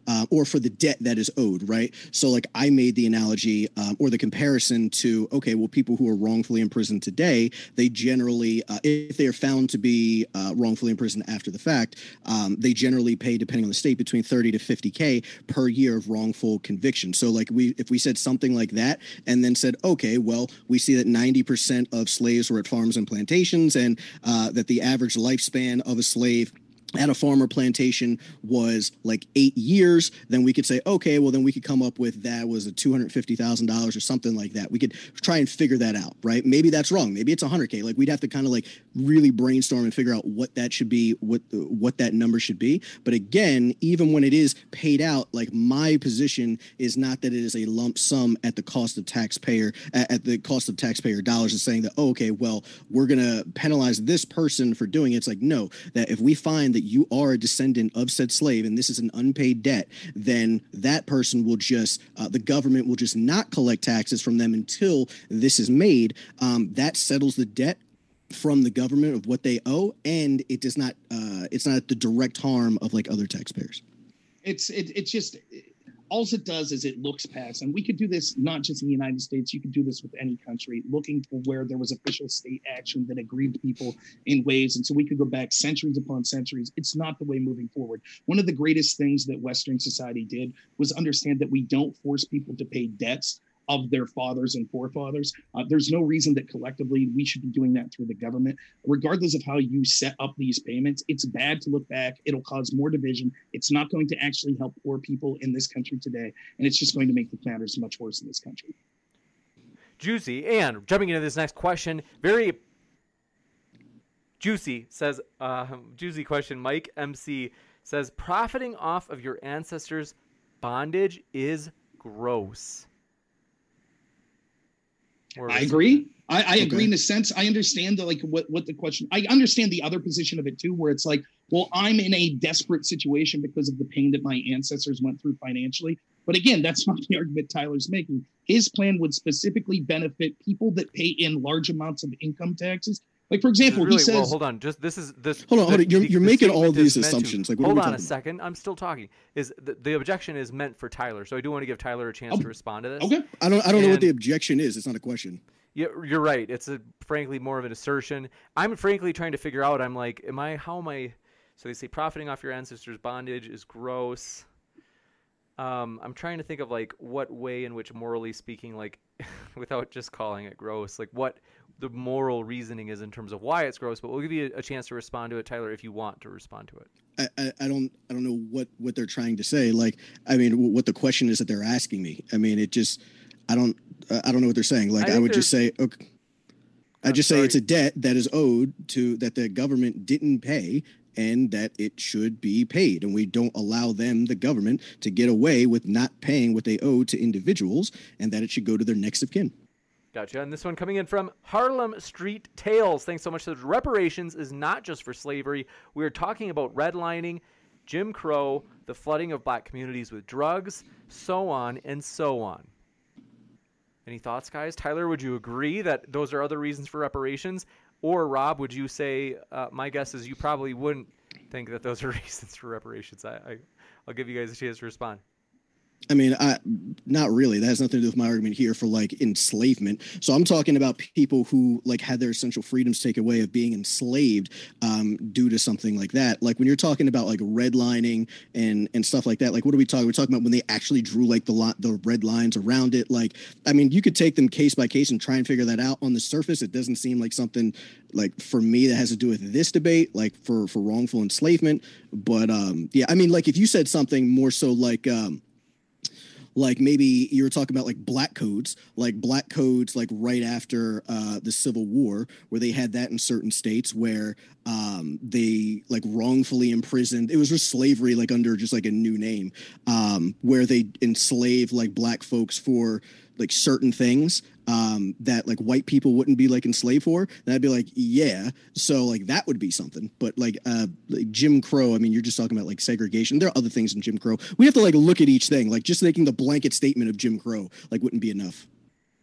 uh, or for the debt that is owed, right? So like I made the analogy um, or the comparison to, okay, well, people who are wrongfully imprisoned today, they generally, uh, if they are found to be uh, wrongfully imprisoned after the fact, um, they generally pay, depending on the state, between thirty to fifty K per year of wrongful conviction. So like we, if we said something like that and then said, okay, well, we see that ninety percent of slaves were at farms and plantations, and uh, that the average lifespan of a slave at a farm or plantation was like eight years, then we could say, okay, well, then we could come up with that was a two hundred fifty thousand dollars or something like that. We could try and figure that out, right? Maybe that's wrong. Maybe it's one hundred K. Like we'd have to kind of like really brainstorm and figure out what that should be, what what that number should be. But again, even when it is paid out, like my position is not that it is a lump sum at the cost of taxpayer, at the cost of taxpayer dollars, and saying that, oh, okay, well, we're going to penalize this person for doing it. It's like, no, that if we find that you are a descendant of said slave and this is an unpaid debt, then that person will just, uh, the government will just not collect taxes from them until this is made. Um, that settles the debt from the government of what they owe, and it does not, uh, it's not the direct harm of like other taxpayers. It's, it, it's just, all it does is it looks past, and we could do this not just in the United States, you could do this with any country, looking for where there was official state action that aggrieved people in ways. And so we could go back centuries upon centuries. It's not the way moving forward. One of the greatest things that Western society did was understand that we don't force people to pay debts of their fathers and forefathers. Uh, there's no reason that collectively we should be doing that through the government. Regardless of how you set up these payments, it's bad to look back. It'll cause more division. It's not going to actually help poor people in this country today. And it's just going to make the matters much worse in this country. Juicy. And jumping into this next question, very juicy, says, uh, juicy question. Mike M C says, profiting off of your ancestors' bondage is gross. I agree. I, I agree okay. in a sense. I understand the, like what, what the question, I understand the other position of it too, where it's like, well, I'm in a desperate situation because of the pain that my ancestors went through financially. But again, that's not the argument Tyler's making. His plan would specifically benefit people that pay in large amounts of income taxes. Like, for example, really, he says, well, hold on, just this is this. Hold on, the, hold on. You're, the, you're the making all these assumptions. To, like, what hold are we on a about? second. I'm still talking. Is the, the objection is meant for Tyler, so I do want to give Tyler a chance oh, to respond to this. Okay. I don't. I don't and, know what the objection is. It's not a question. Yeah, you're right. It's a frankly more of an assertion. I'm frankly trying to figure out. I'm like, am I? How am I? So they say profiting off your ancestors' bondage is gross. Um, I'm trying to think of like what way in which, morally speaking, like without just calling it gross, like what the moral reasoning is in terms of why it's gross. But we'll give you a, a chance to respond to it, Tyler, if you want to respond to it. I, I, I don't I don't know what, what they're trying to say. Like, I mean, w- what the question is that they're asking me. I mean, it just I don't uh, I don't know what they're saying. Like, I, I would just say, okay, I just say it's a debt that is owed to that the government didn't pay, and that it should be paid. And we don't allow them, the government, to get away with not paying what they owe to individuals, and that it should go to their next of kin. Gotcha. And this one coming in from Harlem Street Tales. Thanks so much. Says reparations is not just for slavery. We are talking about redlining, Jim Crow, the flooding of black communities with drugs, so on and so on. Any thoughts, guys? Tyler, would you agree that those are other reasons for reparations? Or, Rob, would you say, uh, my guess is you probably wouldn't think that those are reasons for reparations. I, I, I'll give you guys a chance to respond. I mean, I not really. That has nothing to do with my argument here for like enslavement. So I'm talking about people who like had their essential freedoms taken away of being enslaved um, due to something like that. Like when you're talking about like redlining and and stuff like that. Like what are we talking? We're talking about when they actually drew like the lot the red lines around it. Like I mean, you could take them case by case and try and figure that out. On the surface, it doesn't seem like something like for me that has to do with this debate, like for for wrongful enslavement. But um, yeah, I mean, like if you said something more so like. Um, Like maybe you were talking about like black codes, like black codes, like right after uh, the Civil War, where they had that in certain states where um, they like wrongfully imprisoned. It was just slavery, like under just like a new name, um, where they enslaved like black folks for like certain things um, that like white people wouldn't be like enslaved for. And I'd be like, yeah. So like that would be something. But like, uh, like Jim Crow, I mean, you're just talking about like segregation. There are other things in Jim Crow. We have to like look at each thing, like just making the blanket statement of Jim Crow, like wouldn't be enough.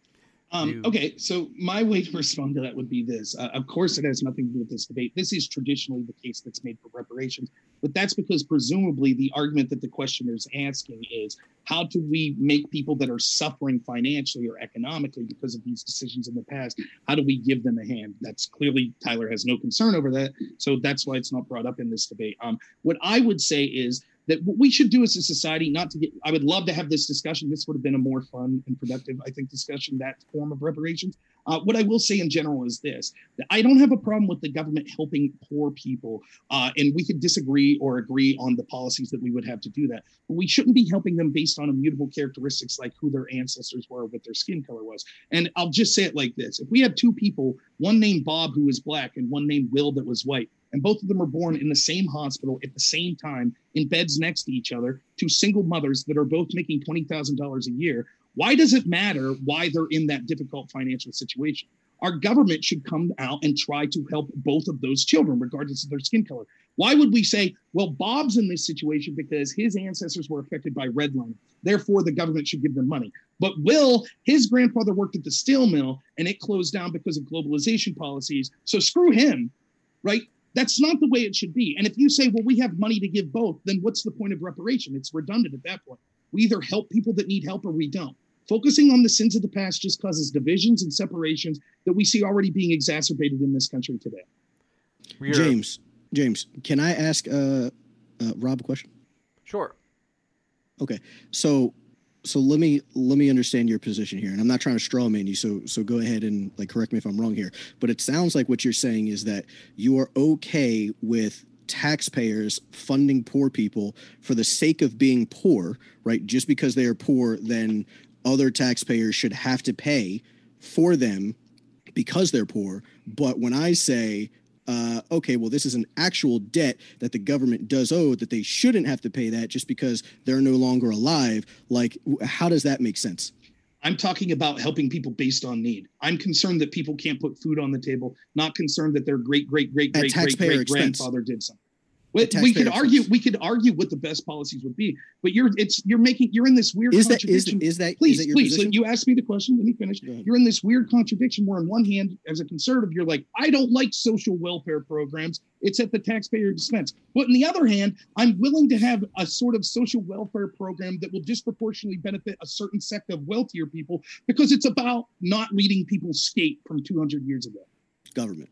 Um, okay, so my way to respond to that would be this. Uh, of course, it has nothing to do with this debate. This is traditionally the case that's made for reparations, but that's because presumably the argument that the questioner is asking is, how do we make people that are suffering financially or economically because of these decisions in the past, how do we give them a hand? That's clearly, Tyler has no concern over that, so that's why it's not brought up in this debate. Um, what I would say is, that what we should do as a society, not to get, I would love to have this discussion. This would have been a more fun and productive, I think, discussion, that form of reparations. Uh, what I will say in general is this, that I don't have a problem with the government helping poor people. Uh, and we could disagree or agree on the policies that we would have to do that. But we shouldn't be helping them based on immutable characteristics like who their ancestors were, what their skin color was. And I'll just say it like this. If we have two people, one named Bob who was black and one named Will that was white, and both of them were born in the same hospital at the same time, in beds next to each other, two single mothers that are both making twenty thousand dollars a year, why does it matter why they're in that difficult financial situation? Our government should come out and try to help both of those children, regardless of their skin color. Why would we say, well, Bob's in this situation because his ancestors were affected by redlining, therefore the government should give them money. But Will, his grandfather worked at the steel mill and it closed down because of globalization policies, so screw him, right? That's not the way it should be. And if you say, well, we have money to give both, then what's the point of reparation? It's redundant at that point. We either help people that need help or we don't. Focusing on the sins of the past just causes divisions and separations that we see already being exacerbated in this country today. We're... James, James, can I ask uh, uh, Rob a question? Sure. Okay. So so let me let me understand your position here. And I'm not trying to straw man you, so so go ahead and like correct me if I'm wrong here. But it sounds like what you're saying is that you are okay with taxpayers funding poor people for the sake of being poor, right? Just because they are poor, then other taxpayers should have to pay for them because they're poor. But when I say, uh, okay, well, this is an actual debt that the government does owe, that they shouldn't have to pay that just because they're no longer alive, like, how does that make sense? I'm talking about helping people based on need. I'm concerned that people can't put food on the table, not concerned that their great, great, great, great, great, great grandfather did something. We, we could argue. Expense. We could argue what the best policies would be, but you're it's you're making you're in this weird is contradiction. That, is, is that please is that your please? position? So you asked me the question. Let me finish. You're in this weird contradiction where, on one hand, as a conservative, you're like, I don't like social welfare programs. It's at the taxpayer expense. But on the other hand, I'm willing to have a sort of social welfare program that will disproportionately benefit a certain sect of wealthier people because it's about not letting people skate from two hundred years ago. Government.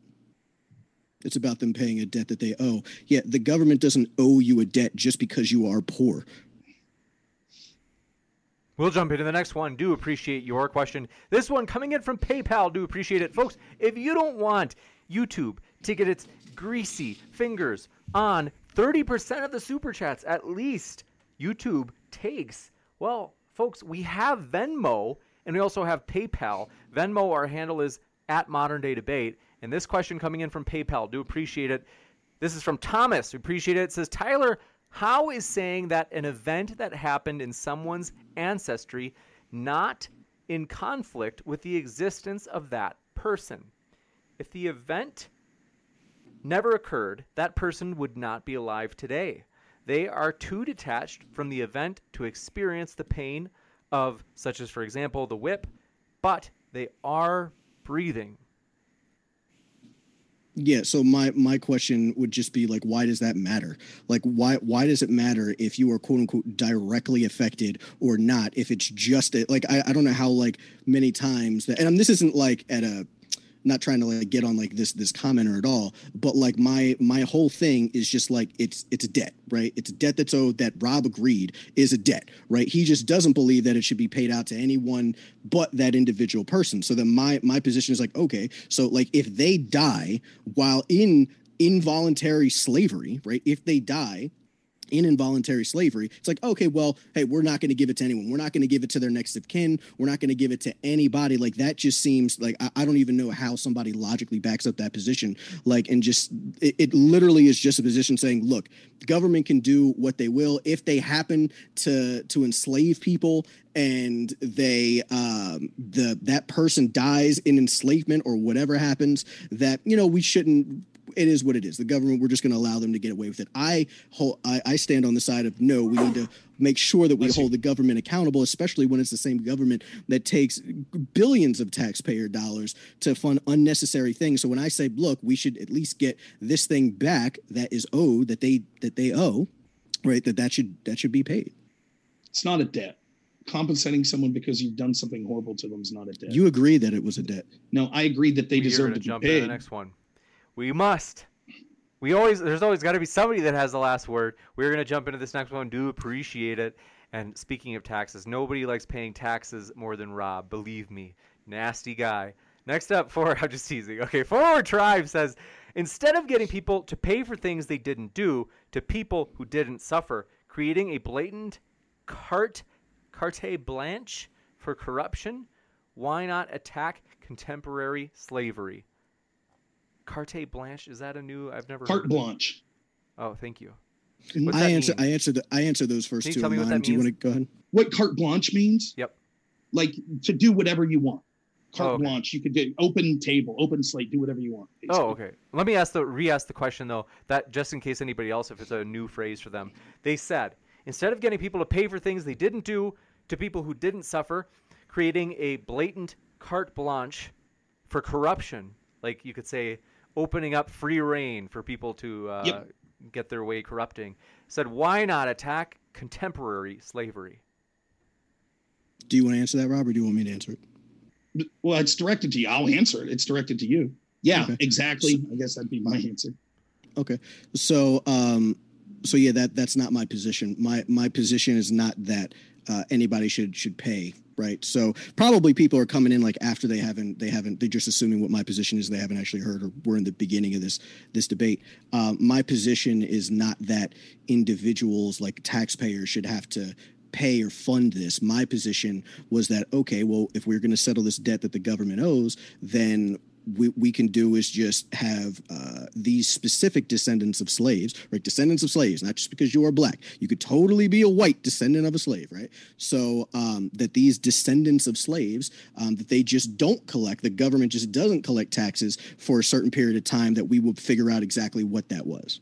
It's about them paying a debt that they owe. Yeah, the government doesn't owe you a debt just because you are poor. We'll jump into the next one. Do appreciate your question. This one coming in from PayPal. Do appreciate it. Folks, if you don't want YouTube to get its greasy fingers on thirty percent of the Super Chats, at least YouTube takes, well, folks, we have Venmo, and we also have PayPal. Venmo, our handle is at Modern Day Debate. And this question coming in from PayPal, do appreciate it. This is from Thomas. We appreciate it. It says, Tyler, how is saying that an event that happened in someone's ancestry not in conflict with the existence of that person? If the event never occurred, that person would not be alive today. They are too detached from the event to experience the pain of, such as, for example, the whip, but they are breathing. Yeah, so my my question would just be like, why does that matter? Like, why why does it matter if you are quote unquote directly affected or not? If it's just a, like I, I don't know how like many times that, and this isn't like at a, not trying to like get on like this this commenter at all, but like my my whole thing is just like it's it's a debt, right? It's a debt that's owed that Rob agreed is a debt, right? He just doesn't believe that it should be paid out to anyone but that individual person. So then my my position is like, okay, so like if they die while in involuntary slavery, right? If they die in involuntary slavery, it's like, okay, well, hey, we're not going to give it to anyone. We're not going to give it to their next of kin. We're not going to give it to anybody. Like that just seems like, I, I don't even know how somebody logically backs up that position. Like, and just, it, it literally is just a position saying, look, the government can do what they will. If they happen to, to enslave people and they, um, the, that person dies in enslavement or whatever happens, that, you know, we shouldn't, it is what it is. The government, we're just going to allow them to get away with it. I, hold, I I stand on the side of no. We need to make sure that we Bless hold you. the government accountable, especially when it's the same government that takes billions of taxpayer dollars to fund unnecessary things. So when I say, look, we should at least get this thing back that is owed, that they that they owe, right? That that should that should be paid. It's not a debt. Compensating someone because you've done something horrible to them is not a debt. You agree that it was a debt. No, I agree that they We are deserve gonna to be jump into paid. the next one. We must. We always there's always got to be somebody that has the last word. We're gonna jump into this next one. Do appreciate it. And speaking of taxes, nobody likes paying taxes more than Rob. Believe me, nasty guy. Next up, for I'm just teasing. Okay, Forward Tribe says, instead of getting people to pay for things they didn't do to people who didn't suffer, creating a blatant carte carte blanche for corruption, why not attack contemporary slavery? Carte blanche, is that a new? I've never. Carte heard of it. blanche. Oh, thank you. Mhm. What's I that answer. mean? I answer. The, I answer those first Can you two. tell me what Mine. that Do you want to means? go ahead? What carte blanche means? Yep. Like to do whatever you want. Carte Oh, okay. blanche. You could do open table, open slate, do whatever you want. basically. Oh, okay. Let me ask the re-ask the question though. That just in case anybody else, if it's a new phrase for them, they said instead of getting people to pay for things they didn't do to people who didn't suffer, creating a blatant carte blanche for corruption, like you could say, opening up free reign for people to uh, Yep. get their way corrupting. Said, why not attack contemporary slavery? Do you want to answer that, Rob, or do you want me to answer it? Well, it's directed to you. I'll answer it. It's directed to you. Yeah, Okay. exactly. I guess that'd be my answer. Okay. So, um, so yeah, that that's not my position. My my position is not that uh, anybody should should pay, right? So probably people are coming in like after they haven't they haven't they're just assuming what my position is. They haven't actually heard or we're in the beginning of this this debate. Um, my position is not that individuals like taxpayers should have to pay or fund this. My position was that, okay, well, if we're going to settle this debt that the government owes, then we, we can do is just have uh, these specific descendants of slaves, right? Descendants of slaves, not just because you are black. You could totally be a white descendant of a slave, right? So um, that these descendants of slaves, um, that they just don't collect, the government just doesn't collect taxes for a certain period of time, that we will figure out exactly what that was.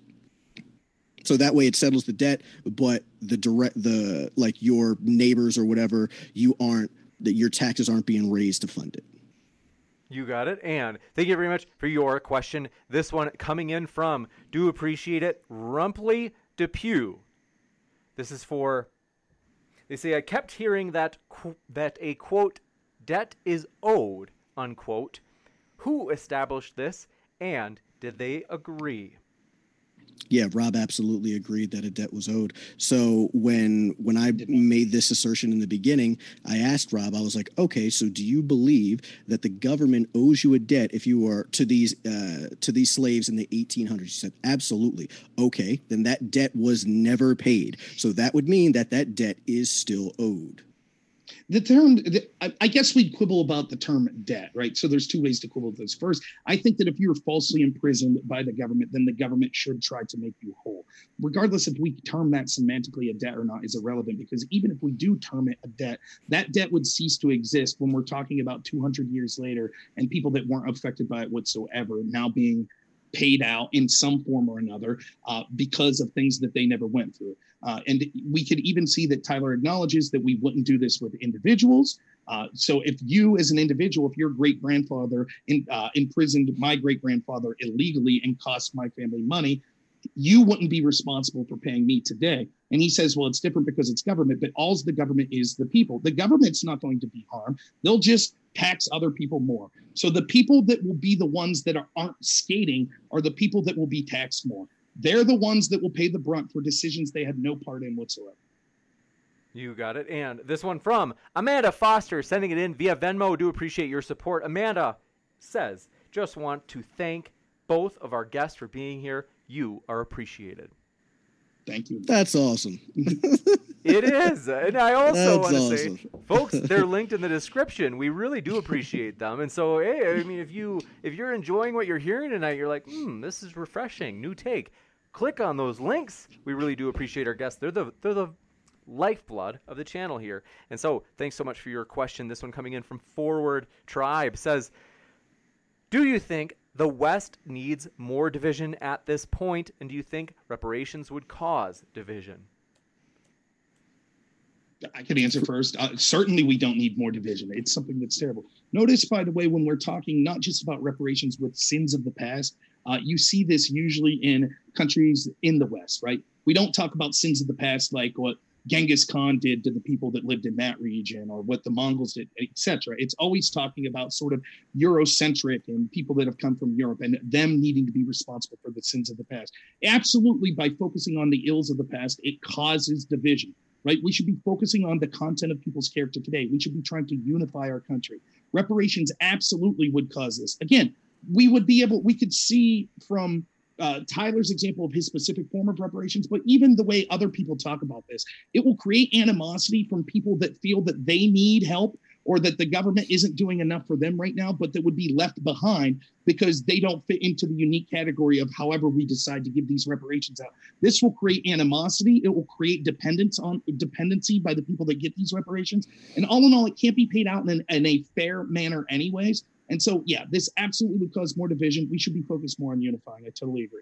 So that way it settles the debt, but the direct, the like your neighbors or whatever, you aren't, that your taxes aren't being raised to fund it. You got it. And thank you very much for your question. This one coming in from, do appreciate it, Rumpley Depew. This is for, they say, I kept hearing that, qu- that a, quote, debt is owed, unquote. Who established this, and did they agree? Yeah, Rob absolutely agreed that a debt was owed. So when when I made this assertion in the beginning, I asked Rob, I was like, okay, so do you believe that the government owes you a debt if you are to these uh, to these slaves in the eighteen hundreds? He said, absolutely. Okay, then that debt was never paid. So that would mean that that debt is still owed. The term, the, I, I guess we quibble about the term debt, right? So there's two ways to quibble with this. First, I think that if you're falsely imprisoned by the government, then the government should try to make you whole. Regardless if we term that semantically a debt or not is irrelevant, because even if we do term it a debt, that debt would cease to exist when we're talking about two hundred years later and people that weren't affected by it whatsoever now being paid out in some form or another uh, because of things that they never went through. Uh, and we could even see that Tyler acknowledges that we wouldn't do this with individuals. Uh, so if you as an individual, if your great grandfather in, uh, imprisoned my great grandfather illegally and cost my family money, you wouldn't be responsible for paying me today. And he says, well, it's different because it's government, but all the government is the people. The government's not going to be harmed. They'll just tax other people more. So the people that will be the ones that are, aren't skating are the people that will be taxed more. They're the ones that will pay the brunt for decisions they had no part in whatsoever. You got it. And this one from Amanda Foster, sending it in via Venmo. Do appreciate your support. Amanda says, just want to thank both of our guests for being here. You are appreciated. Thank you. That's awesome. It is. And I also That's want to awesome. say, folks, they're linked in the description. We really do appreciate them. And so, hey, I mean, if, you, if you're enjoying what you're hearing tonight, you're like, hmm, this is refreshing, new take. Click on those links. We really do appreciate our guests. They're the they're the lifeblood of the channel here. And so thanks so much for your question. This one coming in from Forward Tribe says, Do you think the West needs more division at this point, and do you think reparations would cause division? I could answer first. Uh, certainly, we don't need more division. It's something that's terrible. Notice, by the way, when we're talking not just about reparations with sins of the past, uh, you see this usually in countries in the West, right? We don't talk about sins of the past like what Genghis Khan did to the people that lived in that region, or what the Mongols did, et cetera. It's always talking about sort of Eurocentric and people that have come from Europe and them needing to be responsible for the sins of the past. Absolutely, by focusing on the ills of the past, it causes division. Right? We should be focusing on the content of people's character today. We should be trying to unify our country. Reparations absolutely would cause this. Again, we would be able, we could see from uh, Tyler's example of his specific form of reparations, but even the way other people talk about this, it will create animosity from people that feel that they need help or that the government isn't doing enough for them right now, but that would be left behind because they don't fit into the unique category of however we decide to give these reparations out. This will create animosity. It will create dependence on dependency by the people that get these reparations. And all in all, it can't be paid out in, in a fair manner anyways. And so, yeah, this absolutely would cause more division. We should be focused more on unifying. I totally agree.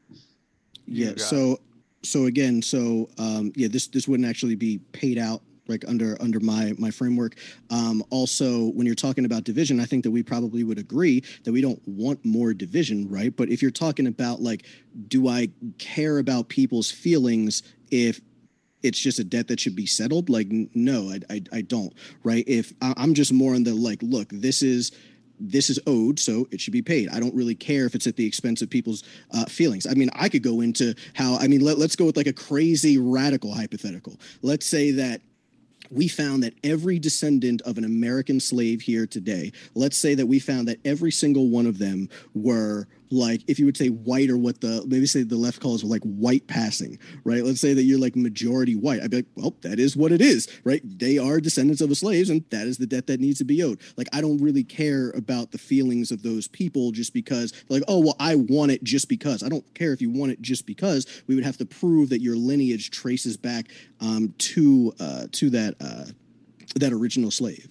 Yeah. So, so again, so um, yeah, this this wouldn't actually be paid out like under under my my framework. Um, also, when you're talking about division, I think that we probably would agree that we don't want more division, right? But if you're talking about like, do I care about people's feelings if it's just a debt that should be settled? Like, no, I I, I don't, right? If I'm just more on the like, look, this is. This is owed, so it should be paid. I don't really care if it's at the expense of people's uh, feelings. I mean, I could go into how, I mean, let, let's go with like a crazy radical hypothetical. Let's say that we found that every descendant of an American slave here today, let's say that we found that every single one of them were like, if you would say white, or what the, maybe say the left calls like white passing, right? Let's say that you're like majority white. I'd be like, well, that is what it is, right? They are descendants of the slaves, and that is the debt that needs to be owed. Like, I don't really care about the feelings of those people just because, like, oh, well, I want it just because. I don't care if you want it just because. We would have to prove that your lineage traces back um, to uh, to that uh, that original slave.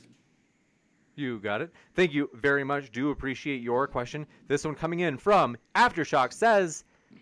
You got it. Thank you very much. Do appreciate your question. This one coming in from Aftershock says,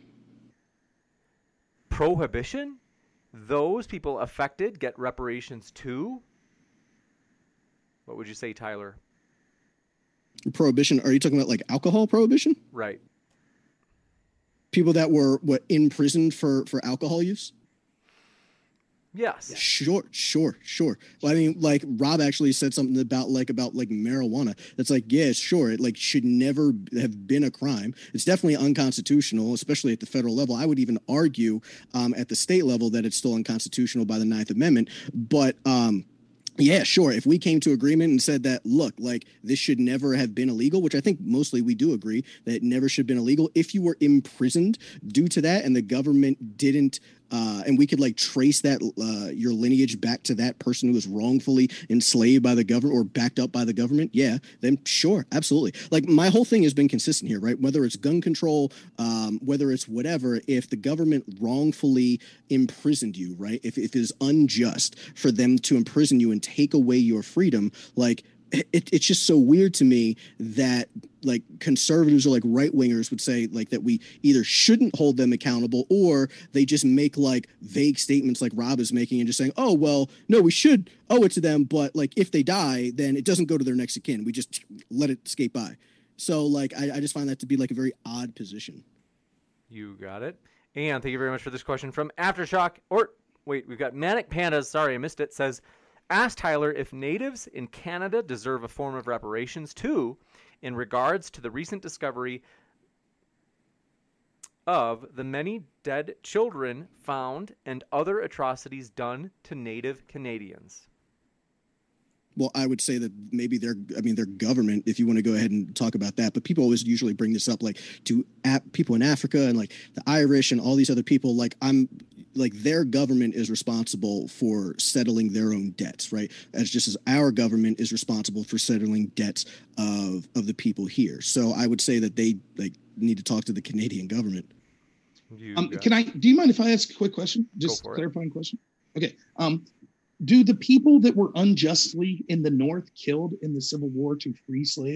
prohibition? Those people affected get reparations too? What would you say, Tyler? Prohibition? Are you talking about like alcohol prohibition? Right. People that were what imprisoned for for alcohol use? Yes. Sure, sure, sure. Well, I mean, like Rob actually said something about like about like marijuana. That's like, yeah, sure, it like should never have been a crime. It's definitely unconstitutional, especially at the federal level. I would even argue um, at the state level that it's still unconstitutional by the Ninth Amendment. But um, yeah, sure. If we came to agreement and said that, look, like this should never have been illegal, which I think mostly we do agree that it never should have been illegal. If you were imprisoned due to that and the government didn't, uh, and we could like trace that, uh, your lineage back to that person who was wrongfully enslaved by the government or backed up by the government. Yeah, then sure. Absolutely. Like my whole thing has been consistent here, right? Whether it's gun control, um, whether it's whatever, if the government wrongfully imprisoned you, right? If, if it is unjust for them to imprison you and take away your freedom, like it, it's just so weird to me that like conservatives or like right wingers would say like that we either shouldn't hold them accountable or they just make like vague statements like Rob is making and just saying, oh, well, no, we should owe it to them. But like if they die, then it doesn't go to their next of kin. We just let it skate by. So like I, I just find that to be like a very odd position. You got it. And thank you very much for this question from Aftershock. Or wait, we've got Manic Pandas. Sorry, I missed it. Says, ask Tyler if natives in Canada deserve a form of reparations too, in regards to the recent discovery of the many dead children found and other atrocities done to Native Canadians. Well, I would say that maybe their, I mean, their government, if you want to go ahead and talk about that, but people always usually bring this up, like to ap- people in Africa and like the Irish and all these other people, like I'm like their government is responsible for settling their own debts, right? As just as our government is responsible for settling debts of, of the people here. So I would say that they like need to talk to the Canadian government. Um, can I, do you mind if I ask a quick question? Just a clarifying question. Okay. Um, Do the people that were unjustly in the North killed in the Civil War to free slaves,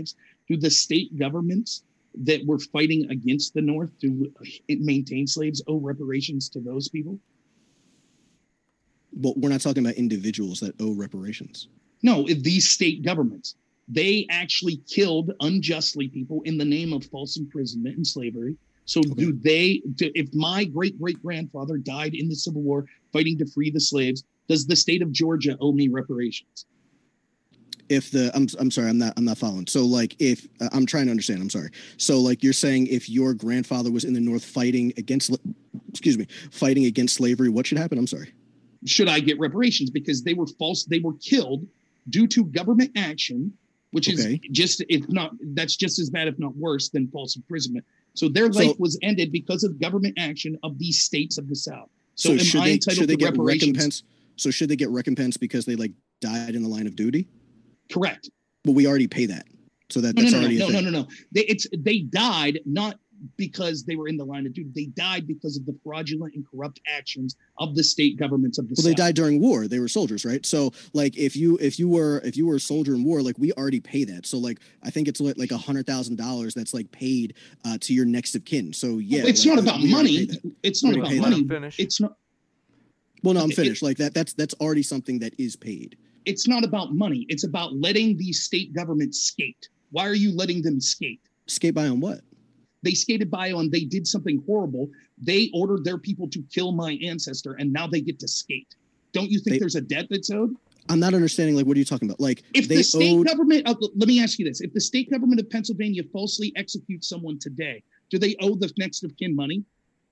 Do the state governments that were fighting against the North to maintain slaves owe reparations to those people? Well, we're not talking about individuals that owe reparations. No, these state governments, they actually killed unjustly people in the name of false imprisonment and slavery. So okay. do they, do, if my great-great-grandfather died in the Civil War fighting to free the slaves, does the state of Georgia owe me reparations? If the, I'm, I'm sorry, I'm not, I'm not following. So like, if uh, I'm trying to understand, I'm sorry. So like you're saying if your grandfather was in the North fighting against, excuse me, fighting against slavery, what should happen? I'm sorry. Should I get reparations? Because they were false, they were killed due to government action, which is okay. just, if not, that's just as bad, if not worse, than false imprisonment. So their life so, was ended because of government action of these states of the South. So, so am I they, entitled to get reparations? Recompense? So should they get recompense because they like died in the line of duty? Correct. But we already pay that. So that, no, that's no, no, already no, a thing. no, no, no. They, it's, they died not because they were in the line of duty. They died because of the fraudulent and corrupt actions of the state governments of the well, South. They died during war. They were soldiers, right? So like if you if you were if you were a soldier in war, like we already pay that. So like I think it's like a hundred thousand dollars that's like paid uh, to your next of kin. So yeah, well, it's like, not about money. It's not about money. It's not. Well, no, I'm finished. It, like that. That's that's already something that is paid. It's not about money. It's about letting these state governments skate. Why are you letting them skate? Skate by on what? They skated by on, they did something horrible. They ordered their people to kill my ancestor, and now they get to skate. Don't you think they, there's a debt that's owed? I'm not understanding, like, what are you talking about? Like, if they the state owed... government, uh, let me ask you this. If the state government of Pennsylvania falsely executes someone today, do they owe the next of kin money?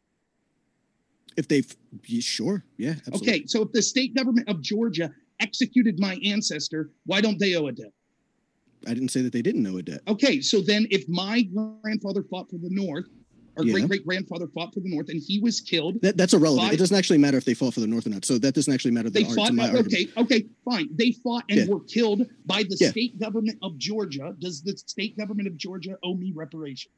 If they've, sure, yeah, absolutely. Okay, so if the state government of Georgia executed my ancestor, why don't they owe a debt? I didn't say that they didn't owe a debt. Okay, so then if my grandfather fought for the North, or yeah. great-great-grandfather fought for the North, and he was killed... That, that's irrelevant. By, it doesn't actually matter if they fought for the North or not. So that doesn't actually matter. They fought, my okay, argument. okay, fine. They fought and yeah. were killed by the yeah. state government of Georgia. Does the state government of Georgia owe me reparations?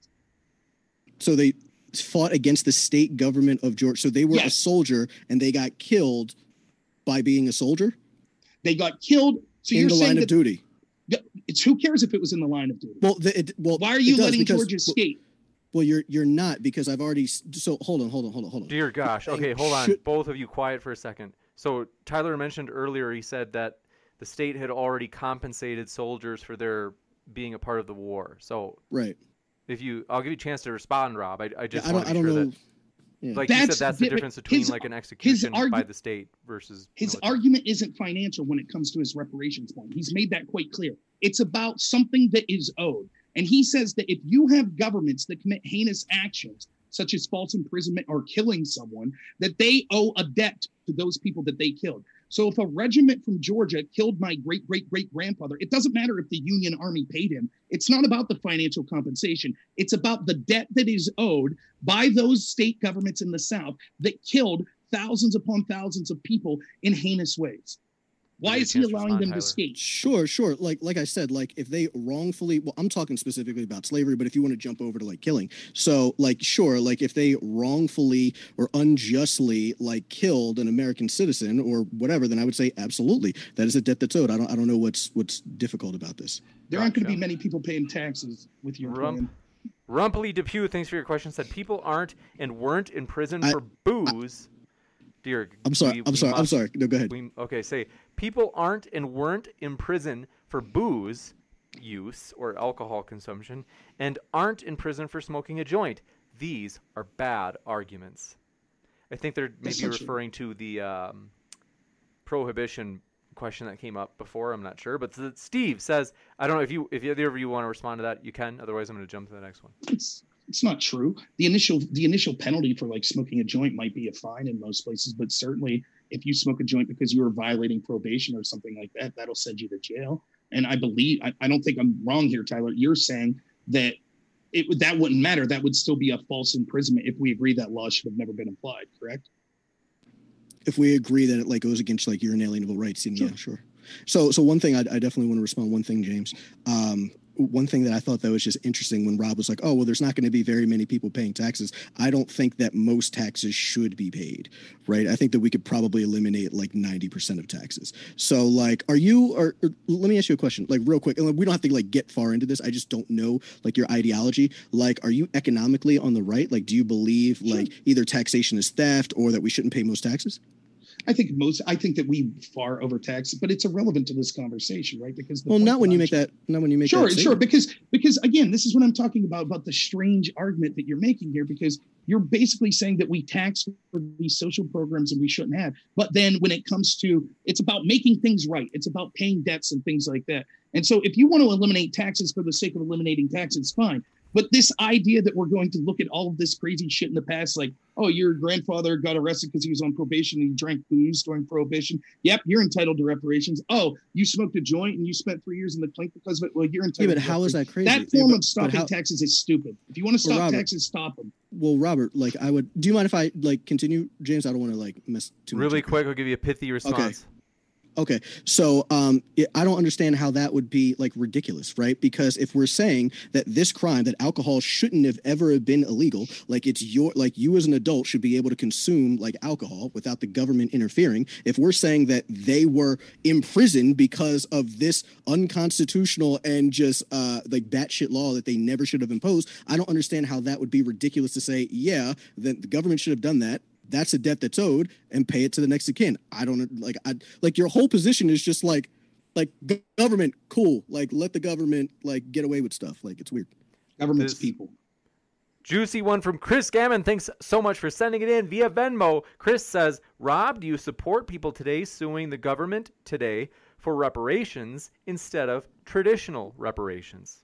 So they fought against the state government of Georgia. So they were yes. a soldier, and they got killed by being a soldier? They got killed... So in you're the saying line that, of duty. It's who cares if it was in the line of duty? Well, the, it, well why are you letting because, Georgia skate? Well, you're you're not because I've already. So hold on, hold on, hold on, hold on. Dear gosh. Okay, hold on. Should, Both of you, quiet for a second. So Tyler mentioned earlier. He said that the state had already compensated soldiers for their being a part of the war. So right. If you, I'll give you a chance to respond, Rob. I, I just yeah, want to be make sure know. that. Yeah. Like that's, you said, that's the difference between his, like an execution argu- by the state versus his military. argument isn't financial when it comes to his reparations point. He's made that quite clear. It's about something that is owed. And he says that if you have governments that commit heinous actions, such as false imprisonment or killing someone, that they owe a debt to those people that they killed. So if a regiment from Georgia killed my great, great, great grandfather, it doesn't matter if the Union Army paid him. It's not about the financial compensation. It's about the debt that is owed by those state governments in the South that killed thousands upon thousands of people in heinous ways. Why is he allowing them to skate? Sure, sure. Like, like I said, like if they wrongfully, well, I'm talking specifically about slavery, but if you want to jump over to like killing, so like, sure, like if they wrongfully or unjustly like killed an American citizen or whatever, then I would say absolutely that is a debt that's owed. I don't, I don't know what's what's difficult about this. There aren't going to be many people paying taxes with your Rump, plan. Rumpley Depew, thanks for your question. Said people aren't and weren't in prison I, for booze. I, Dear, I'm sorry. we, I'm we sorry. must, I'm sorry. No, go ahead. We, okay, say people aren't and weren't in prison for booze use or alcohol consumption, and aren't in prison for smoking a joint. These are bad arguments. I think they're maybe referring to the um, prohibition question that came up before. I'm not sure, but the, Steve says, I don't know if you if either of you want to respond to that, you can. Otherwise, I'm going to jump to the next one. It's it's not true. The initial the initial penalty for like smoking a joint might be a fine in most places, but certainly if you smoke a joint because you were violating probation or something like that, that'll send you to jail. And I believe I, I don't think I'm wrong here, Tyler. You're saying that it would that wouldn't matter. That would still be a false imprisonment if we agree that law should have never been applied, correct? If we agree that it like goes against like your inalienable rights, then sure. yeah, sure. So, so one thing I, I definitely want to respond. One thing, James, um, one thing that I thought that was just interesting when Rob was like, oh, well, there's not going to be very many people paying taxes. I don't think that most taxes should be paid, right? I think that we could probably eliminate like ninety percent of taxes. So like, are you, or, or let me ask you a question, like real quick, and we don't have to like get far into this. I just don't know like your ideology. Like, are you economically on the right? Like, do you believe like either taxation is theft or that we shouldn't pay most taxes? I think most, I think that we far overtax, but it's irrelevant to this conversation, right? Because the well, not when you make sure, that, not when you make sure, that sure, because because again, this is what I'm talking about about the strange argument that you're making here, because you're basically saying that we tax for these social programs and we shouldn't have, but then when it comes to, it's about making things right, it's about paying debts and things like that. And so, if you want to eliminate taxes for the sake of eliminating taxes, fine. But this idea that we're going to look at all of this crazy shit in the past, like, oh, your grandfather got arrested because he was on probation and he drank booze during prohibition. Yep, you're entitled to reparations. Oh, you smoked a joint and you spent three years in the clink because of it. Well, you're entitled. Yeah, but to how is that crazy? That form yeah, but, of stopping how, taxes is stupid. If you want to stop well, Robert, taxes, stop them. Well, Robert, like I would. Do you mind if I like continue, James? I don't want to like mess too much. Really quick, I'll give you a pithy response. Okay. Okay, so um, it, I don't understand how that would be like ridiculous, right? Because if we're saying that this crime, that alcohol shouldn't have ever have been illegal, like it's your, like you as an adult should be able to consume like alcohol without the government interfering. If we're saying that they were imprisoned because of this unconstitutional and just uh, like batshit law that they never should have imposed, I don't understand how that would be ridiculous to say, yeah, then the government should have done that. That's a debt that's owed and pay it to the next of kin. I don't like, I like your whole position is just like, like government, cool. Like let the government like get away with stuff. Like it's weird. Government's This people. Juicy one from Chris Gammon. Thanks so much for sending it in via Venmo. Chris says, Rob, do you support people today suing the government today for reparations instead of traditional reparations?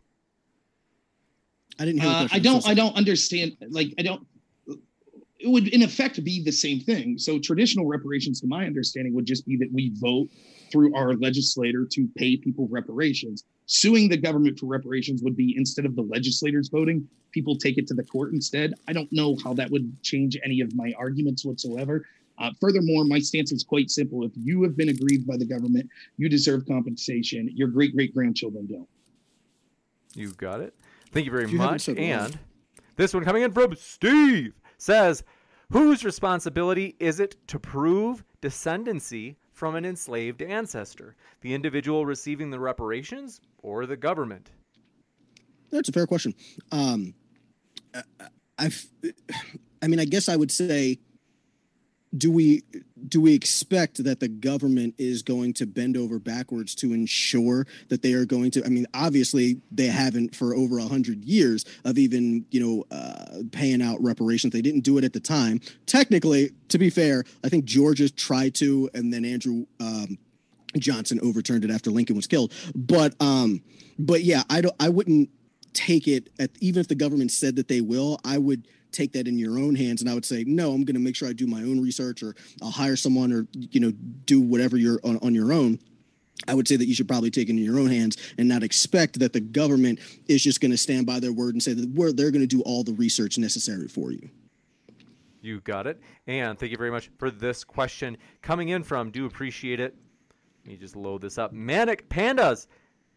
I didn't hear the Uh, question. I don't, So I don't understand. Like, I don't, it would in effect be the same thing. So traditional reparations, to my understanding, would just be that we vote through our legislator to pay people reparations. Suing the government for reparations would be, instead of the legislators voting, people take it to the court instead. I don't know how that would change any of my arguments whatsoever. Uh, furthermore, my stance is quite simple. If you have been aggrieved by the government, you deserve compensation. Your great-great-grandchildren don't. You got it. Thank you very You haven't much. said And why. this one coming in from Steve says, whose responsibility is it to prove descendancy from an enslaved ancestor? The individual receiving the reparations or the government? That's a fair question. Um, I, I've, I mean, I guess I would say, do we do we expect that the government is going to bend over backwards to ensure that they are going to? I mean, obviously they haven't for over a hundred years of even, you know, uh, paying out reparations. They didn't do it at the time. Technically, to be fair, I think Georgia tried to, and then Andrew um, Johnson overturned it after Lincoln was killed. But um, but yeah, I don't. I wouldn't take it at, even if the government said that they will. I would take that in your own hands, and I would say, no, I'm going to make sure I do my own research, or I'll hire someone, or, you know, do whatever you're on, on your own. I would say that you should probably take it in your own hands and not expect that the government is just going to stand by their word and say that we're, they're going to do all the research necessary for you. You got it. And thank you very much for this question coming in from, do appreciate it. Let me just load this up. Manic Pandas.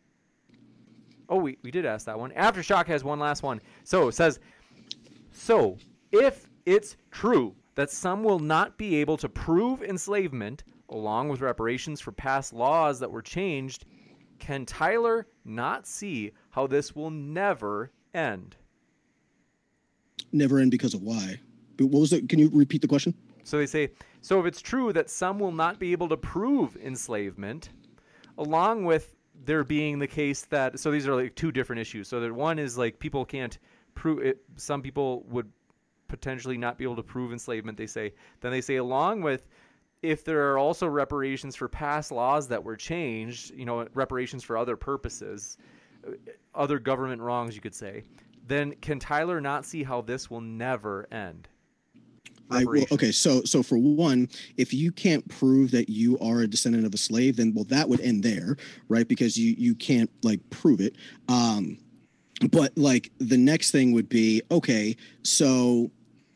Oh, we, we did ask that one. Aftershock has one last one. So it says, so if it's true that some will not be able to prove enslavement along with reparations for past laws that were changed, can Tyler not see how this will never end? Never end because of why? But what was it? Can you repeat the question? So they say, so if it's true that some will not be able to prove enslavement, along with there being the case that, so these are like two different issues. So that one is like people can't prove it. Some people would potentially not be able to prove enslavement, they say. Then they say, along with, if there are also reparations for past laws that were changed, you know, reparations for other purposes, other government wrongs, you could say, then can Tyler not see how this will never end? I will, okay, so so for one, if you can't prove that you are a descendant of a slave, then well, that would end there, right? Because you you can't like prove it. Um, but like the next thing would be, okay, so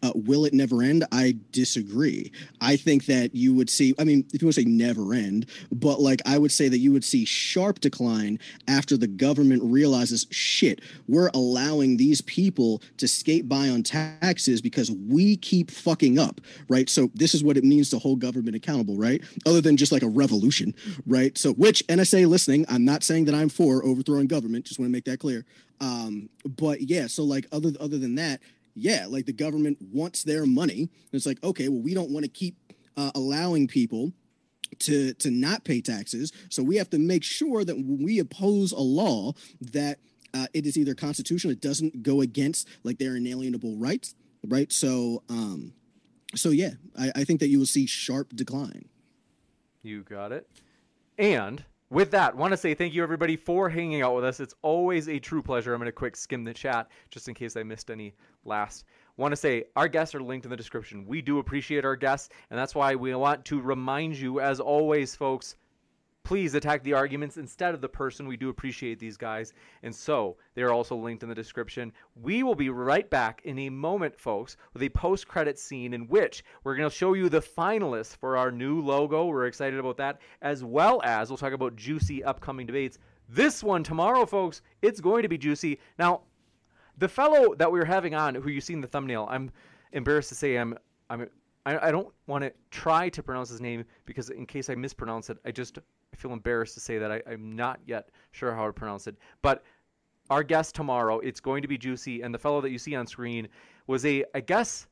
Uh, will it never end? I disagree. I think that you would see, I mean, if you want to say never end, but like I would say that you would see sharp decline after the government realizes, shit, we're allowing these people to skate by on taxes because we keep fucking up, right? So this is what it means to hold government accountable, right? Other than just like a revolution, right? So which N S A listening, I'm not saying that I'm for overthrowing government, just want to make that clear. Um, but yeah, so like other other than that, yeah, like the government wants their money. It's like, okay, well, we don't want to keep uh, allowing people to to not pay taxes. So we have to make sure that when we oppose a law that uh, it is either constitutional, it doesn't go against like their inalienable rights, right? So, um, so yeah, I, I think that you will see sharp decline. You got it. And with that, want to say thank you, everybody, for hanging out with us. It's always a true pleasure. I'm going to quick skim the chat just in case I missed any last. Want to say our guests are linked in the description. We do appreciate our guests, and that's why we want to remind you, as always, folks, please attack the arguments instead of the person. We do appreciate these guys. And so they're also linked in the description. We will be right back in a moment, folks, with a post-credit scene in which we're going to show you the finalists for our new logo. We're excited about that, as well as we'll talk about juicy upcoming debates. This one tomorrow, folks, it's going to be juicy. Now, the fellow that we were having on, who you see in the thumbnail, I'm embarrassed to say I'm I'm I, I don't want to try to pronounce his name because in case I mispronounce it, I just I feel embarrassed to say that I, I'm not yet sure how to pronounce it. But our guest tomorrow, it's going to be juicy, and the fellow that you see on screen was a, I guess,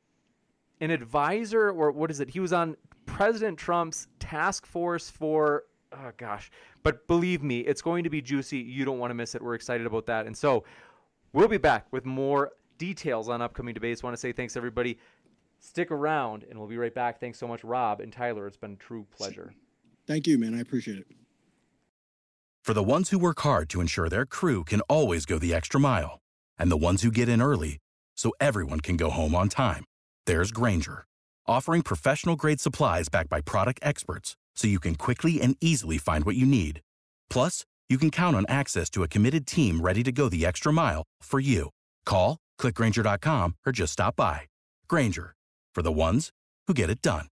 an advisor, or what is it? He was on President Trump's task force for, oh gosh. But believe me, it's going to be juicy. You don't want to miss it. We're excited about that. And so we'll be back with more details on upcoming debates. I want to say thanks, everybody. Stick around, and we'll be right back. Thanks so much, Rob and Tyler. It's been a true pleasure. Thank you, man. I appreciate it. For the ones who work hard to ensure their crew can always go the extra mile, and the ones who get in early so everyone can go home on time, there's Grainger, offering professional-grade supplies backed by product experts so you can quickly and easily find what you need. Plus, you can count on access to a committed team ready to go the extra mile for you. Call, click Grainger dot com, or just stop by. Grainger, for the ones who get it done.